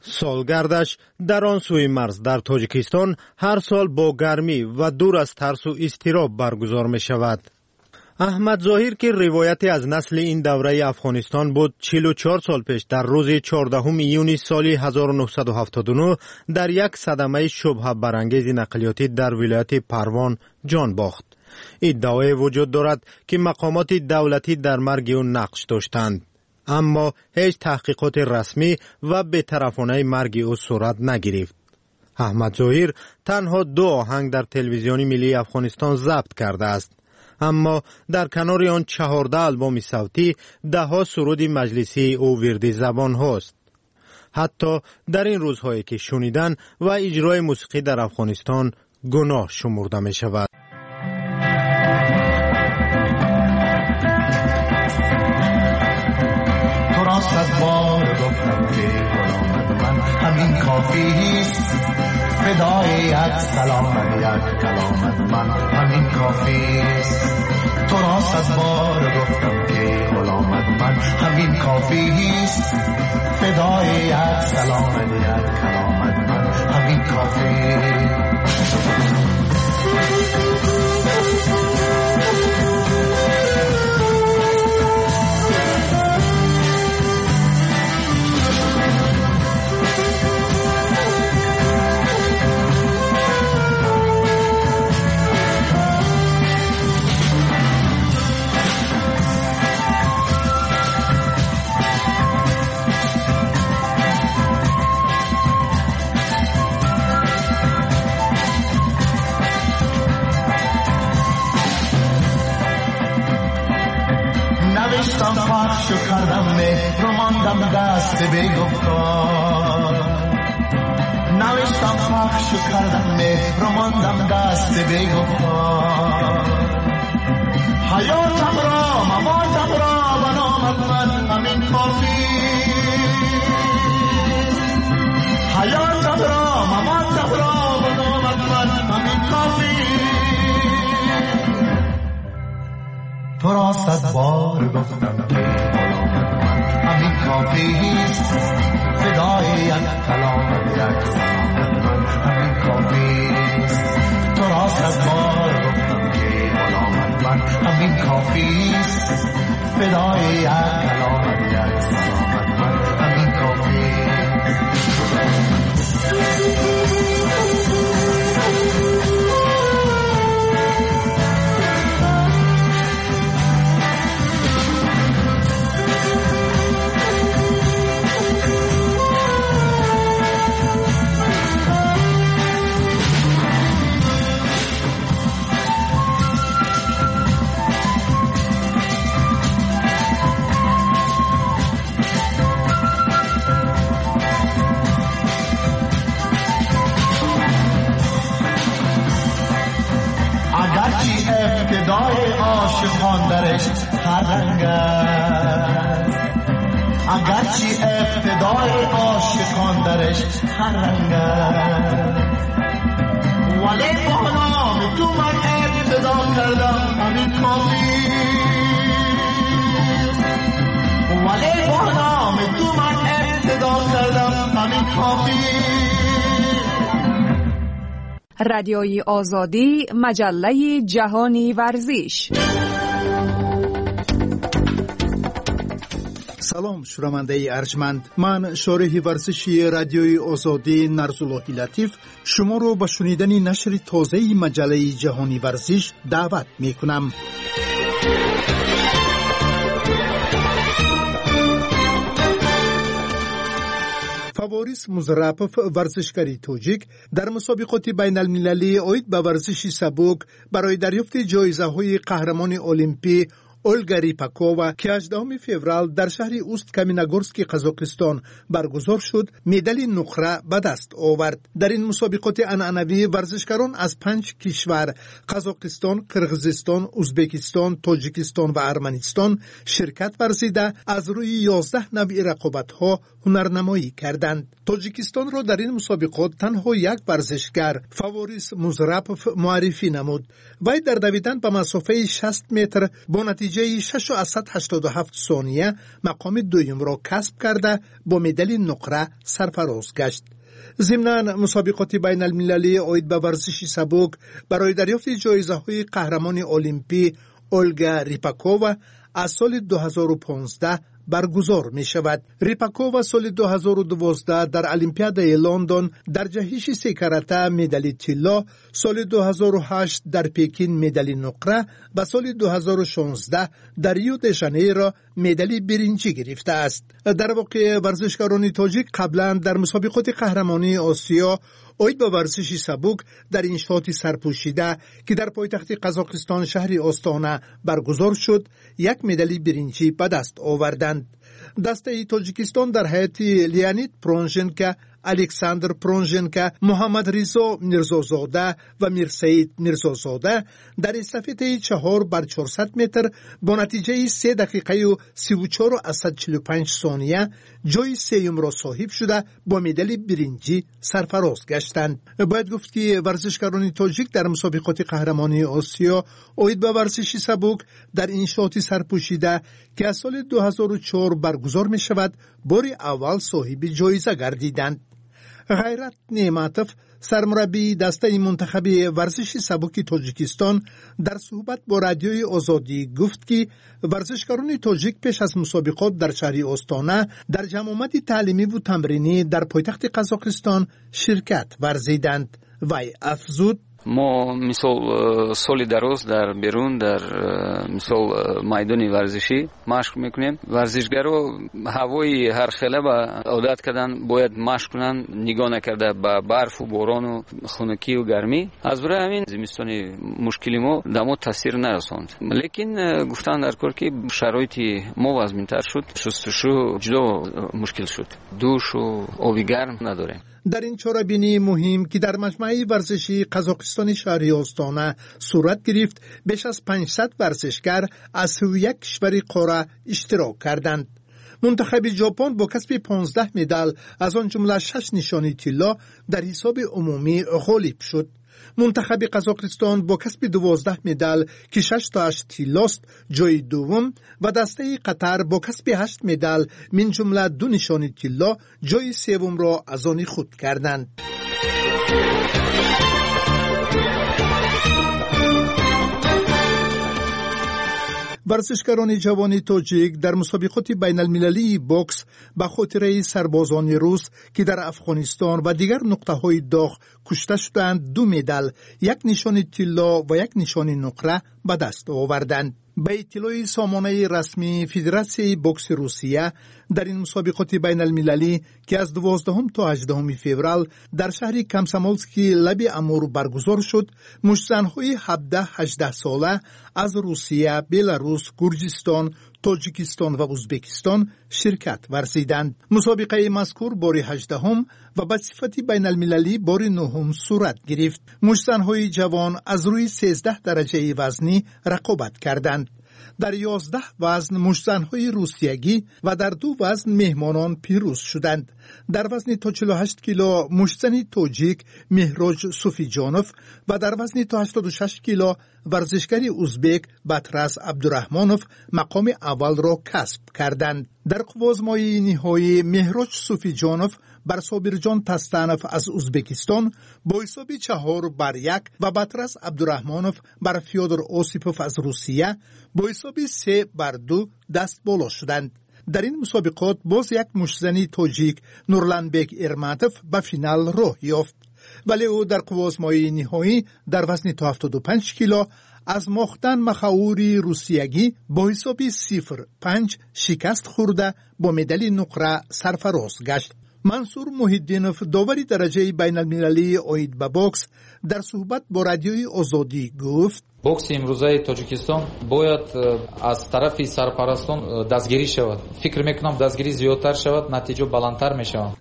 سالگردش در آن سوی مرز در تاجیکستان هر سال با گرمی و دور از ترس و اضطراب برگزار می شود. احمد ظاهر که روایتی از نسل این دوره افغانستان بود، چهل و چهار سال پیش در روز چهاردهم ایون سال هزار و نهصد و هفتاد و نه در یک صدمه شبهه برانگیز نقلیاتی در ولایت پروان جان باخت. ادعای وجود دارد که مقامات دولتی در مرگ او نقش داشتند، اما هیچ تحقیقات رسمی و بی‌طرفانه مرگ او صورت نگرفت. احمد ظاهر تنها دو آهنگ در تلویزیون ملی افغانستان ضبط کرده است، اما در کنار آن چهارده آلبوم صوتی، ده ها سرود مجلسی او وردی زبان هاست. حتی در این روزهایی که شنیدن و اجرای موسیقی در افغانستان گناه شمرده می شود. تو را صد بار گفتم که غلامت من همین کافیست، فدای یک سلامت یک کلامت من همین کافیست. تو را صد بار گفتم که غلامت من همین کافیست، فدای یک سلامت یک کلامت من همین کافیست. پخشو کردم مهر رو ماندم دست بی‌گفتار، نوشتم پخشو کردم مهر رو ماندم دست بی‌گفتار. حیاتم را مماتم را و نامت من همین کافی، حیاتم را مماتم را و نامت من همین کافی. تو را صد بار گفتم که غلامت من همین کافیست، فدای یک کلامت یک سلامت من همین کافیست. تو را صد بار گفتم که غلامت من همین کافیست، فدای یک کلامت یک سلامت من همین کافیست. ابتدای عاشقان درش هر رنگ است، اگرچه ابتدای عاشقان درش هر رنگ است، ولی با نام تو من ابتدا کردم همین کافی، ولی با نام تو من ابتدا کردم همین کافی. رادیوی آزادی، مجله جهانی ورزش. سلام شنونده ارجمند، من شارح ورزشی رادیوی آزادی نرزاللهی لطیف شما رو به شنیدن نشر تازه مجله جهانی ورزش دعوت می کنم. فواریس مزرپف ورزشکاری توجیک در مسابقات بین المللی اوید به ورزش سبک برای دریافت جایزه های قهرمان المپی اولگا ریپاکووا که هجدهم فوریه در شهر اوست کامینگورسک قزاقستان برگزار شد، مدال نقره به دست آورد. در این مسابقات عنعنوی ورزشکاران از پنج کشور قزاقستان، قرغیزستان، ازبکستان، تاجیکستان و ارمنستان شرکت ورزیده از روی یازده نوع رقابت‌ها هنرنمایی کردند. تاجیکستان را در این مسابقات تنها یک ورزشگر فواریس مزرپف معرفی نمود. وی در دویدن به مسافه شصت متر با نتیجه نتیجه شش و هشتاد و هفت ثانیه مقام دوم را کسب کرده با مدال نقره سرفراز گشت. ضمناً مسابقات بین المللی عاید به ورزش سبک برای دریافت جایزه های قهرمان المپی اولگا ریپاکووا از سال دو هزار و پانزده برگزار می شود. ریپاکووا سال دو هزار و دوازده در المپیادای لندن در جهش سه کاراته مدال طلا، سال دو هزار و هشت در پکین مدال نقره و سال دو هزار و شانزده در ریو د ژانیرو مدال برنجی گرفته است. در واقع ورزشکاران تاجیک قبلا در مسابقات قهرمانی آسیا عاید به ورزش سبک در انشاط سرپوشیده که در پایتخت قزاقستان شهر آستانه برگزار شد یک مدال برنجی به دست آوردند. دسته تاجیکستان در هیئت لیانید پرونژنکا، الکساندر پرونژنکا، محمد رضا میرزازاده و میرسعید میرزازاده در استافته چهار بر چهارصد متر با نتیجه سه دقیقه و سی و چهار و چهل و پنج ثانیه جای سوم را صاحب شده با مدال برنجی سرفراز گشتند. باید گفت که ورزشکاران تاجیک در مسابقات قهرمانی آسیا عاید به ورزش سبک در انشاط سرپوشیده که از سال دو هزار و چهار برگزار می شود بار اول صاحب جایزه گردیدند. غیرت نعمتوف سرمربی دسته منتخب ورزش سبک تاجیکستان در صحبت با رادیوی آزادی گفت که ورزشکاران تاجیک پیش از مسابقات در شهر آستانه در جمعیت تعلیمی و تمرینی در پایتخت قزاقستان شرکت ورزیدند. وی افزود: ما مثال سالی دراز در بیرون در مثال میدان ورزشی مشق میکنیم. ورزشگرا هوای هر خیلی با عادت کردن باید مشق کنن، نگاه نکرده به برف و باران و خنکی و گرمی. از برای همین زمستانی مشکلی ما دما تاثیر نرساند. لیکن گفتن در کار که شرایط ما وزمین‌تر شد، شستشو جدا مشکل شد، دوش و آب گرم نداریم. در این چاره‌بینی مهم که در مجمع ورزشی قزاقستان شهر آستانه صورت گرفت، بیش از پانصد ورزشگر از سی و یک کشور قاره اشتراک کردند. منتخب ژاپن با کسب پانزده مدال از آن جمله شش نشانی طلا در حساب عمومی غالب شد. منتخب قزاقستان با کسب دوازده مدال که شش تاش طلاست جای دوم و دسته قطر با کسب هشت مدال من جمله دو نشانی طلا جای سوم را از آن خود کردند. ورزشکاران جوان تاجیک در مسابقات بین المللی بوکس به خاطر سربازان روس که در افغانستان و دیگر نقطه های داغ کشته شدند دو مدال، یک نشان طلا و یک نشان نقره به دست آوردند. به اطلاع سامانه رسمی فدراسیون بوکس روسیه در این مسابقات بین المللی که از دوازدهم تا هجدهم فوریه در شهر کامسامولسکی لب امور برگزار شد، مشتزن‌های هفده هجده ساله از روسیه، بلاروس، گرجستان، تاجیکستان و ازبکستان شرکت ورزیدند. مسابقه مذکور بار هجدهم و به صفت بین المللی بار نهم صورت گرفت. مشتزن‌های جوان از روی سیزده درجه وزنی رقابت کردند. در یازده وزن مشتزن‌های روسیگی و در دو وزن مهمانان پیروز شدند. در وزن تا چهل و هشت کیلو مشتزن تاجیک مهراج صوفیجانوف و در وزن تا هشتاد و شش کیلو ورزشکار ازبک بطرس عبدالرحمانوف مقام اول را کسب کردند. در قوازمای نهایی مهراج صوفیجانوف بر صابرجان تستانوف از ازبکستان با حساب چهار بر یک و بطرس عبدالرحمانوف بر فیودر اوسیپوف از روسیه با حساب سه بر دو دست بالا شدند. در این مسابقات باز یک مشتزن تاجیک نورلانبک ارماتوف به فینال راه یافت، ولی او در قوازمای نهایی در وزن تا هفتاد و پنج کیلو از مختن مخاوری روسیگی با حساب صفر پنج شکست خورده با مدال نقره سرفراز گشت. منصور محیدینوف داوری درجه بین المللی عاید به بوکس در صحبت با رادیوی آزادی گفت: بوکس امروزه تاجیکستان باید از طرف سرپرستان دستگیری شود. فکر میکنم دستگیری زیادتر شود، نتیجه بلندتر میشود.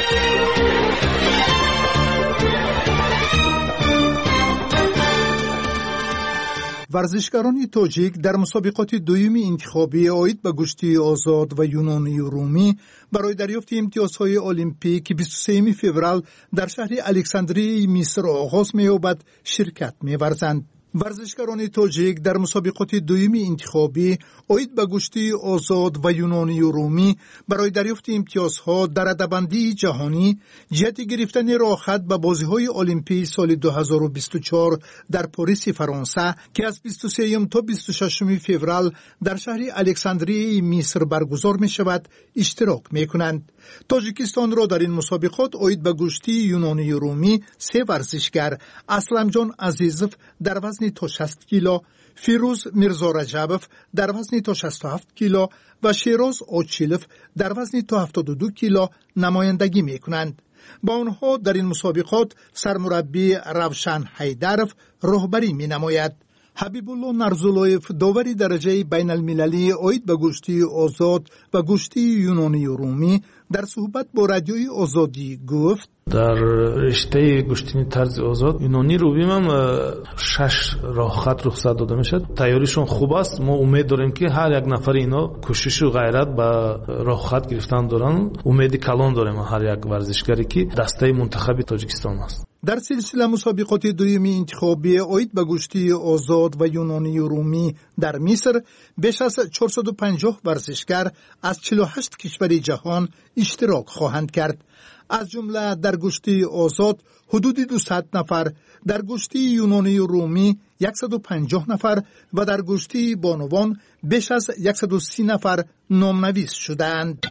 ورزشکاران تاجیک در مسابقات دویمی انتخابی عاید به گشتی آزاد و یونانی رومی برای دریافت امتیازهای المپیک که بیست و سوم فوریه در شهر الکساندریه مصر آغاز می‌یابد شرکت می‌ورزند. ورزشکاران تاجیک در مسابقات دویمی انتخابی اوید به گشتی آزاد و یونانی و رومی برای دریافت امتیازها در رده‌بندی جهانی جهت گرفتن راه خط به بازی‌های المپی سال دو هزار و بیست و چهار در پاریس فرانسه که از بیست و سوم تا بیست و ششم فوریه در شهر الکساندریه مصر برگزار می شود اشتراک می کنند. تاجیکستان را در این مسابقات اوید به گشتی یونانی و رومی سه ورزشگر اسلمجان عزیزов در وزن تا شصت کیلو، فیروز میرزا رجبов در وزن تا شصت و هفت کیلو و شیراز اوچیلوف در وزن تا هفتاد و دو کیلو نمایندگی می کنند. با آنها در این مسابقات سرمربی روشن حیدرов راهبری می نماید. حبیب الله نرزولویف داوری درجه بین المللی اوید به گشتی آزاد و گشتی یونانی و رومی در صحبت با رادیوی آزادی گفت در رشته گشتنی طرز آزاد یونانی رومی هم شش راه خط رخصت داده میشد. تیاریشون خوب است. ما امید داریم که هر یک نفر اینا کوشش و غیرت با راه خط گرفتن دارن. امید کلان داریم هر یک ورزشکاری که دسته منتخب تاجیکستان است. در سلسله مسابقات دویمی انتخابی اوید به گشتی آزاد و یونانی و رومی در مصر بیش از چهارصد و پنجاه ورزشکار از چهل و هشت کشور جهان اشتراک خواهند کرد. از جمله در گشتی آزاد حدود دویست نفر، در گشتی یونانی و رومی صد و پنجاه نفر و در گشتی بانوان بیش از صد و سی نفر نامنویس شدند.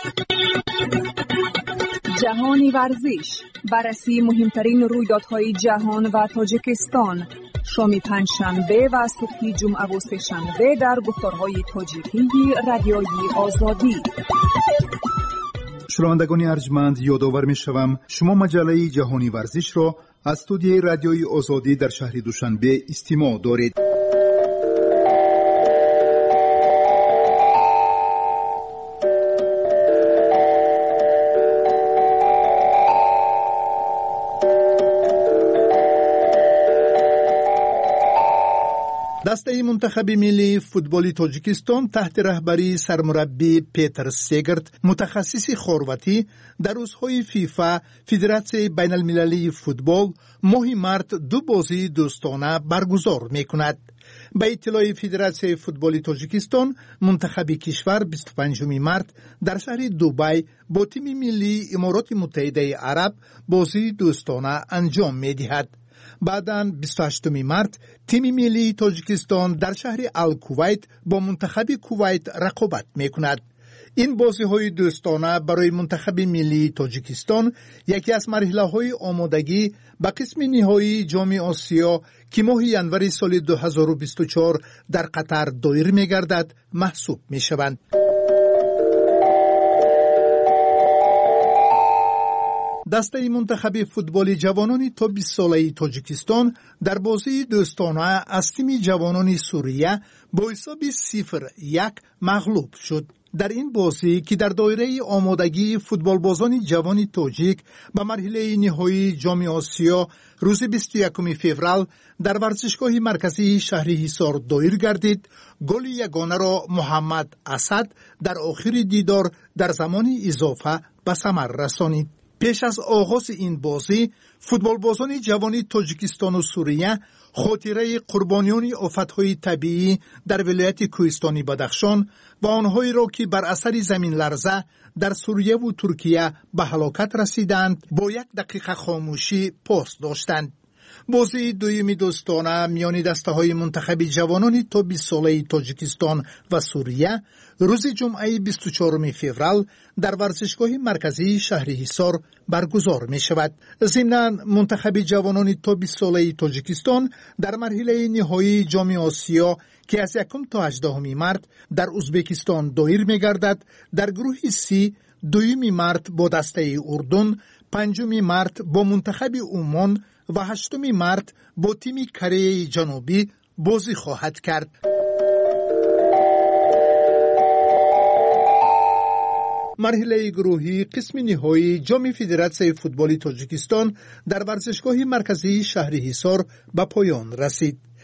جهانی ورزش، بررسی مهمترین رویدادهای جهان و تاجیکستان، شام پنجشنبه و صبح جمعه و سه‌شنبه در گفتارهای تاجیکی رادیوی آزادی. شنوندگان ارجمند، یادآور می‌شوم شما مجله جهانی ورزش را از استودیوی رادیوی آزادی در شهر دوشنبه استماع دارید. دسته منتخب ملی فوتبال تاجیکستان تحت رهبری سرمربی پیتر سگرت متخصص خرواتی در روزهای فیفا فدراسیون بین المللی فوتبال ماه مارت دو بازی دوستانه برگزار می کند. به اطلاع فدراسیون فوتبال تاجیکستان منتخب کشور بیست و پنجم مارت در شهر دبی با تیم ملی امارات متحده عرب بازی دوستانه انجام می دهد. بعداً بیست و هشتم مارت تیم ملی تاجیکستان در شهر الکویت با منتخب کویت رقابت می کند. این بازی های دوستانه برای منتخب ملی تاجیکستان یکی از مرحله های آمادگی به قسم نهایی جام آسیا که ماه ژانویه سال دو هزار و بیست و چهار در قطر دایر می گردد محسوب می شوند. دسته منتخب فوتبال جوانان تا بیست ساله تاجیکستان در بازی دوستانه از تیم جوانان سوریه با حساب صفر یک مغلوب شد. در این بازی که در دایره آمادگی فوتبال بازان جوان تاجیک به مرحله نهایی جام آسیا روز بیست و یکم فوریه در ورزشگاه مرکزی شهر حصار دایر گردید، گل یگانه را محمد اسد در آخر دیدار در زمان اضافه به ثمر رسانید. پیش از آغاز این بازی فوتبال بازان جوان تاجیکستان و سوریه خاطره قربانیان آفت‌های طبیعی در ولایت کوهستانی بدخشان و آنهایی را که بر اثر زمین لرزه در سوریه و ترکیه به هلاکت رسیدند با یک دقیقه خاموشی پاس داشتند. بازی دویمی دوستانه میان دسته‌های منتخب جوانان تا بیست ساله تاجیکستان و سوریه روز جمعه بیست و چهارم فوریه در ورزشگاه مرکزی شهر حصار برگزار می شود. ضمناً منتخب جوانان تا بیست ساله تاجیکستان در مرحله نهایی جام آسیا که از یکم تا هجدهم مارت در ازبکستان دایر می گردد در گروه سی دویم مارت با دسته اردن، پنجم مارت با منتخب عمان و هشتم مارت با تیم کره جنوبی بازی خواهد کرد. مرحله گروهی قسم نهایی جام فدراسیون فوتبال تاجیکستان در ورزشگاه مرکزی شهر حصار به پایان رسید.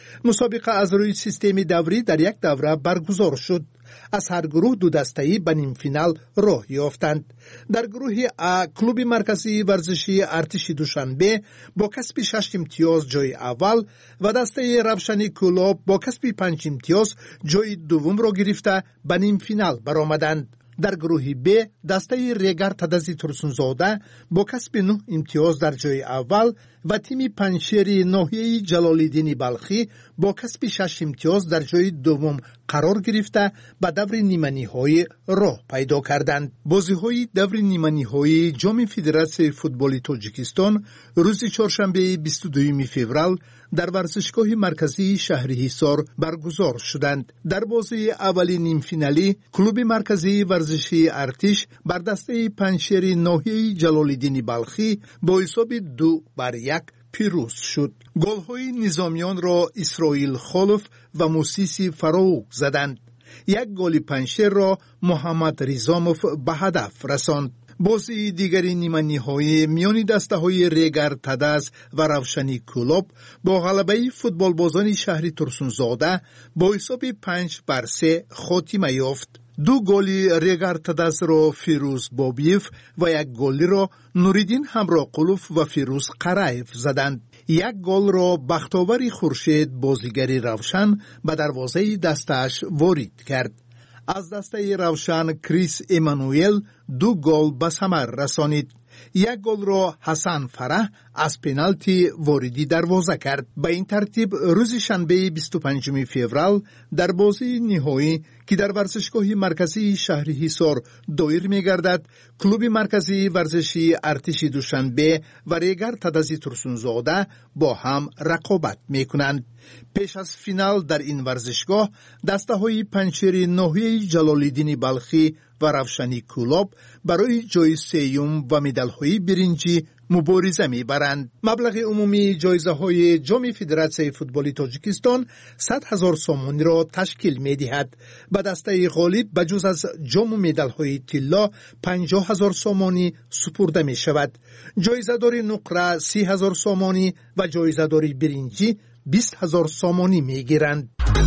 مسابقه از روی سیستم دوری در یک دوره برگزار شد. از هر گروه دو دسته‌ای به نیم فینال راه یافتند. در گروه ا کلوب مرکزی ورزشی ارتش دوشنبه با کسب شش امتیاز جای اول و دسته روشنی کلوب با کسب پنج امتیاز جای دوم را گرفته به نیم فینال برآمدند. در گروه ب دسته ریگر تدزی ترسونزاده با کسب نه امتیاز در جای اول و تیم پنشیر ناحیه جلال‌الدین بلخی با کسب شش امتیاز در جای دوم قرار گرفته به دور نیمه نهایی راه پیدا کردند. بازی‌های دور نیمه نهایی جام فدراسیون فوتبال تاجیکستان روز چهارشنبه بیست و دوم فوریه در ورزشگاه مرکزی شهر حصار برگزار شدند. در بازی اولی نیم فینالی کلوب مرکزی ورزشی ارتش بر دسته پنشیر ناحیه جلال‌الدین بلخی با حساب دو بر یک پیروز شد. گل‌های نظامیان را اسرائیل خلف و موسیسی فراوق زدند. یک گل پنشیر را محمد ریزاموف به هدف رساند. بازی دیگری نیمه نهایی میان دسته‌های ریگر تدز و روشنی کلوب با غلبه فوتبال بازان شهری ترسونزاده با حساب پنج بر سه خاتمه یافت. دو گلی ریگر تدز را فیروز بابیف و یک گلی را نوریدین همراه قلوف و فیروز قرایف زدند. یک گل را بختاوری خورشید بازیگری روشن به دروازه دستش وارد کرد. از دسته روشن کریس ایمانوئل دو گل به ثمر رسانید. یک گل را حسن فرح از پنالتی واردی دروازه کرد. به این ترتیب روز شنبه بیست و پنجم فوریه در بازی نهایی که در ورزشگاه مرکزی شهر حصار دایر می‌گردد، کلوب مرکزی ورزشی ارتش دوشنبه و ریگر تدزی ترسونزاده با هم رقابت می‌کنند. پیش از فینال در این ورزشگاه دسته‌های پنچیر ناحیه جلال‌الدین بلخی و روشنی کلوب برای جای سیوم و مدال‌های برنجی مبارزه می‌برند. مبلغ عمومی جایزه‌های جام فدراسیون فوتبال تاجیکستان صد هزار سومانی را تشکیل می‌دهد. به دسته غالب بجز از جام و مدال‌های طلا پنجاه هزار سومانی سپرده می‌شود. جایزه‌دار نقره سی هزار سومانی و جایزه‌دار برنجی بیست هزار سومانی می‌گیرند.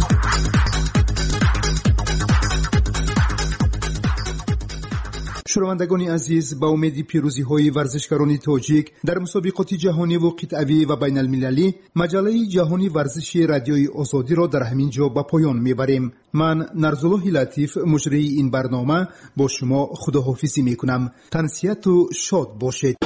شنوندگان عزیز، با امید پیروزی های ورزشکاران تاجیک در مسابقات جهانی و قطعی و بین المللی، مجله جهانی ورزشی رادیوی آزادی را در همین جا به پایان میبریم. من نرزالله لطیف مجری این برنامه با شما خداحافظی میکنم. تنسیت و شاد باشید.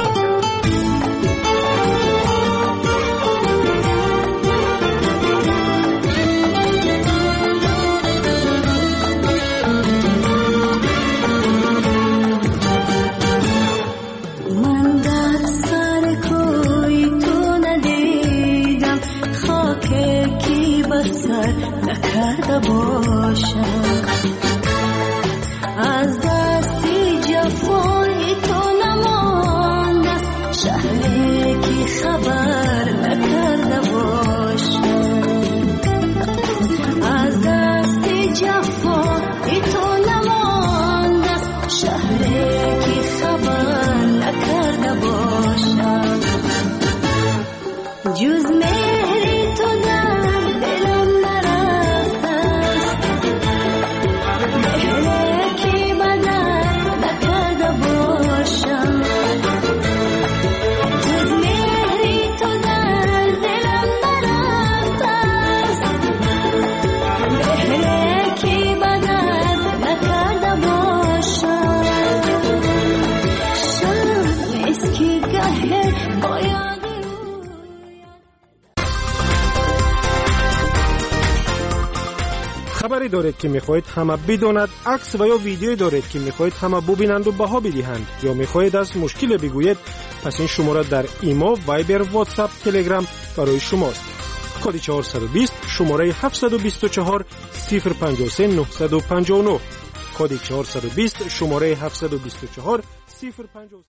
از دستی جفای تو نماند است شهری که خبر نکرده باشم. از دستی جفای تو نماند است شهری که خبر نکرده باشم. جز مهری تو در دلم خبری دارید که میخواهید همه بداند، عکس و یا ویدیویی دارید که میخواهید همه ببینند و بها بدهند، یا میخواهید از مشکل بگویید، پس این شماره در ایمو، وایبر، واتساپ، تلگرام برای شماست. کد چهارصد و بیست شماره هفتصد و بیست و چهار صفر پنجاه و سه نهصد و پنجاه و نه. کد چهارصد و بیست شماره هفتصد و بیست و چهار صفر پنجاه و سه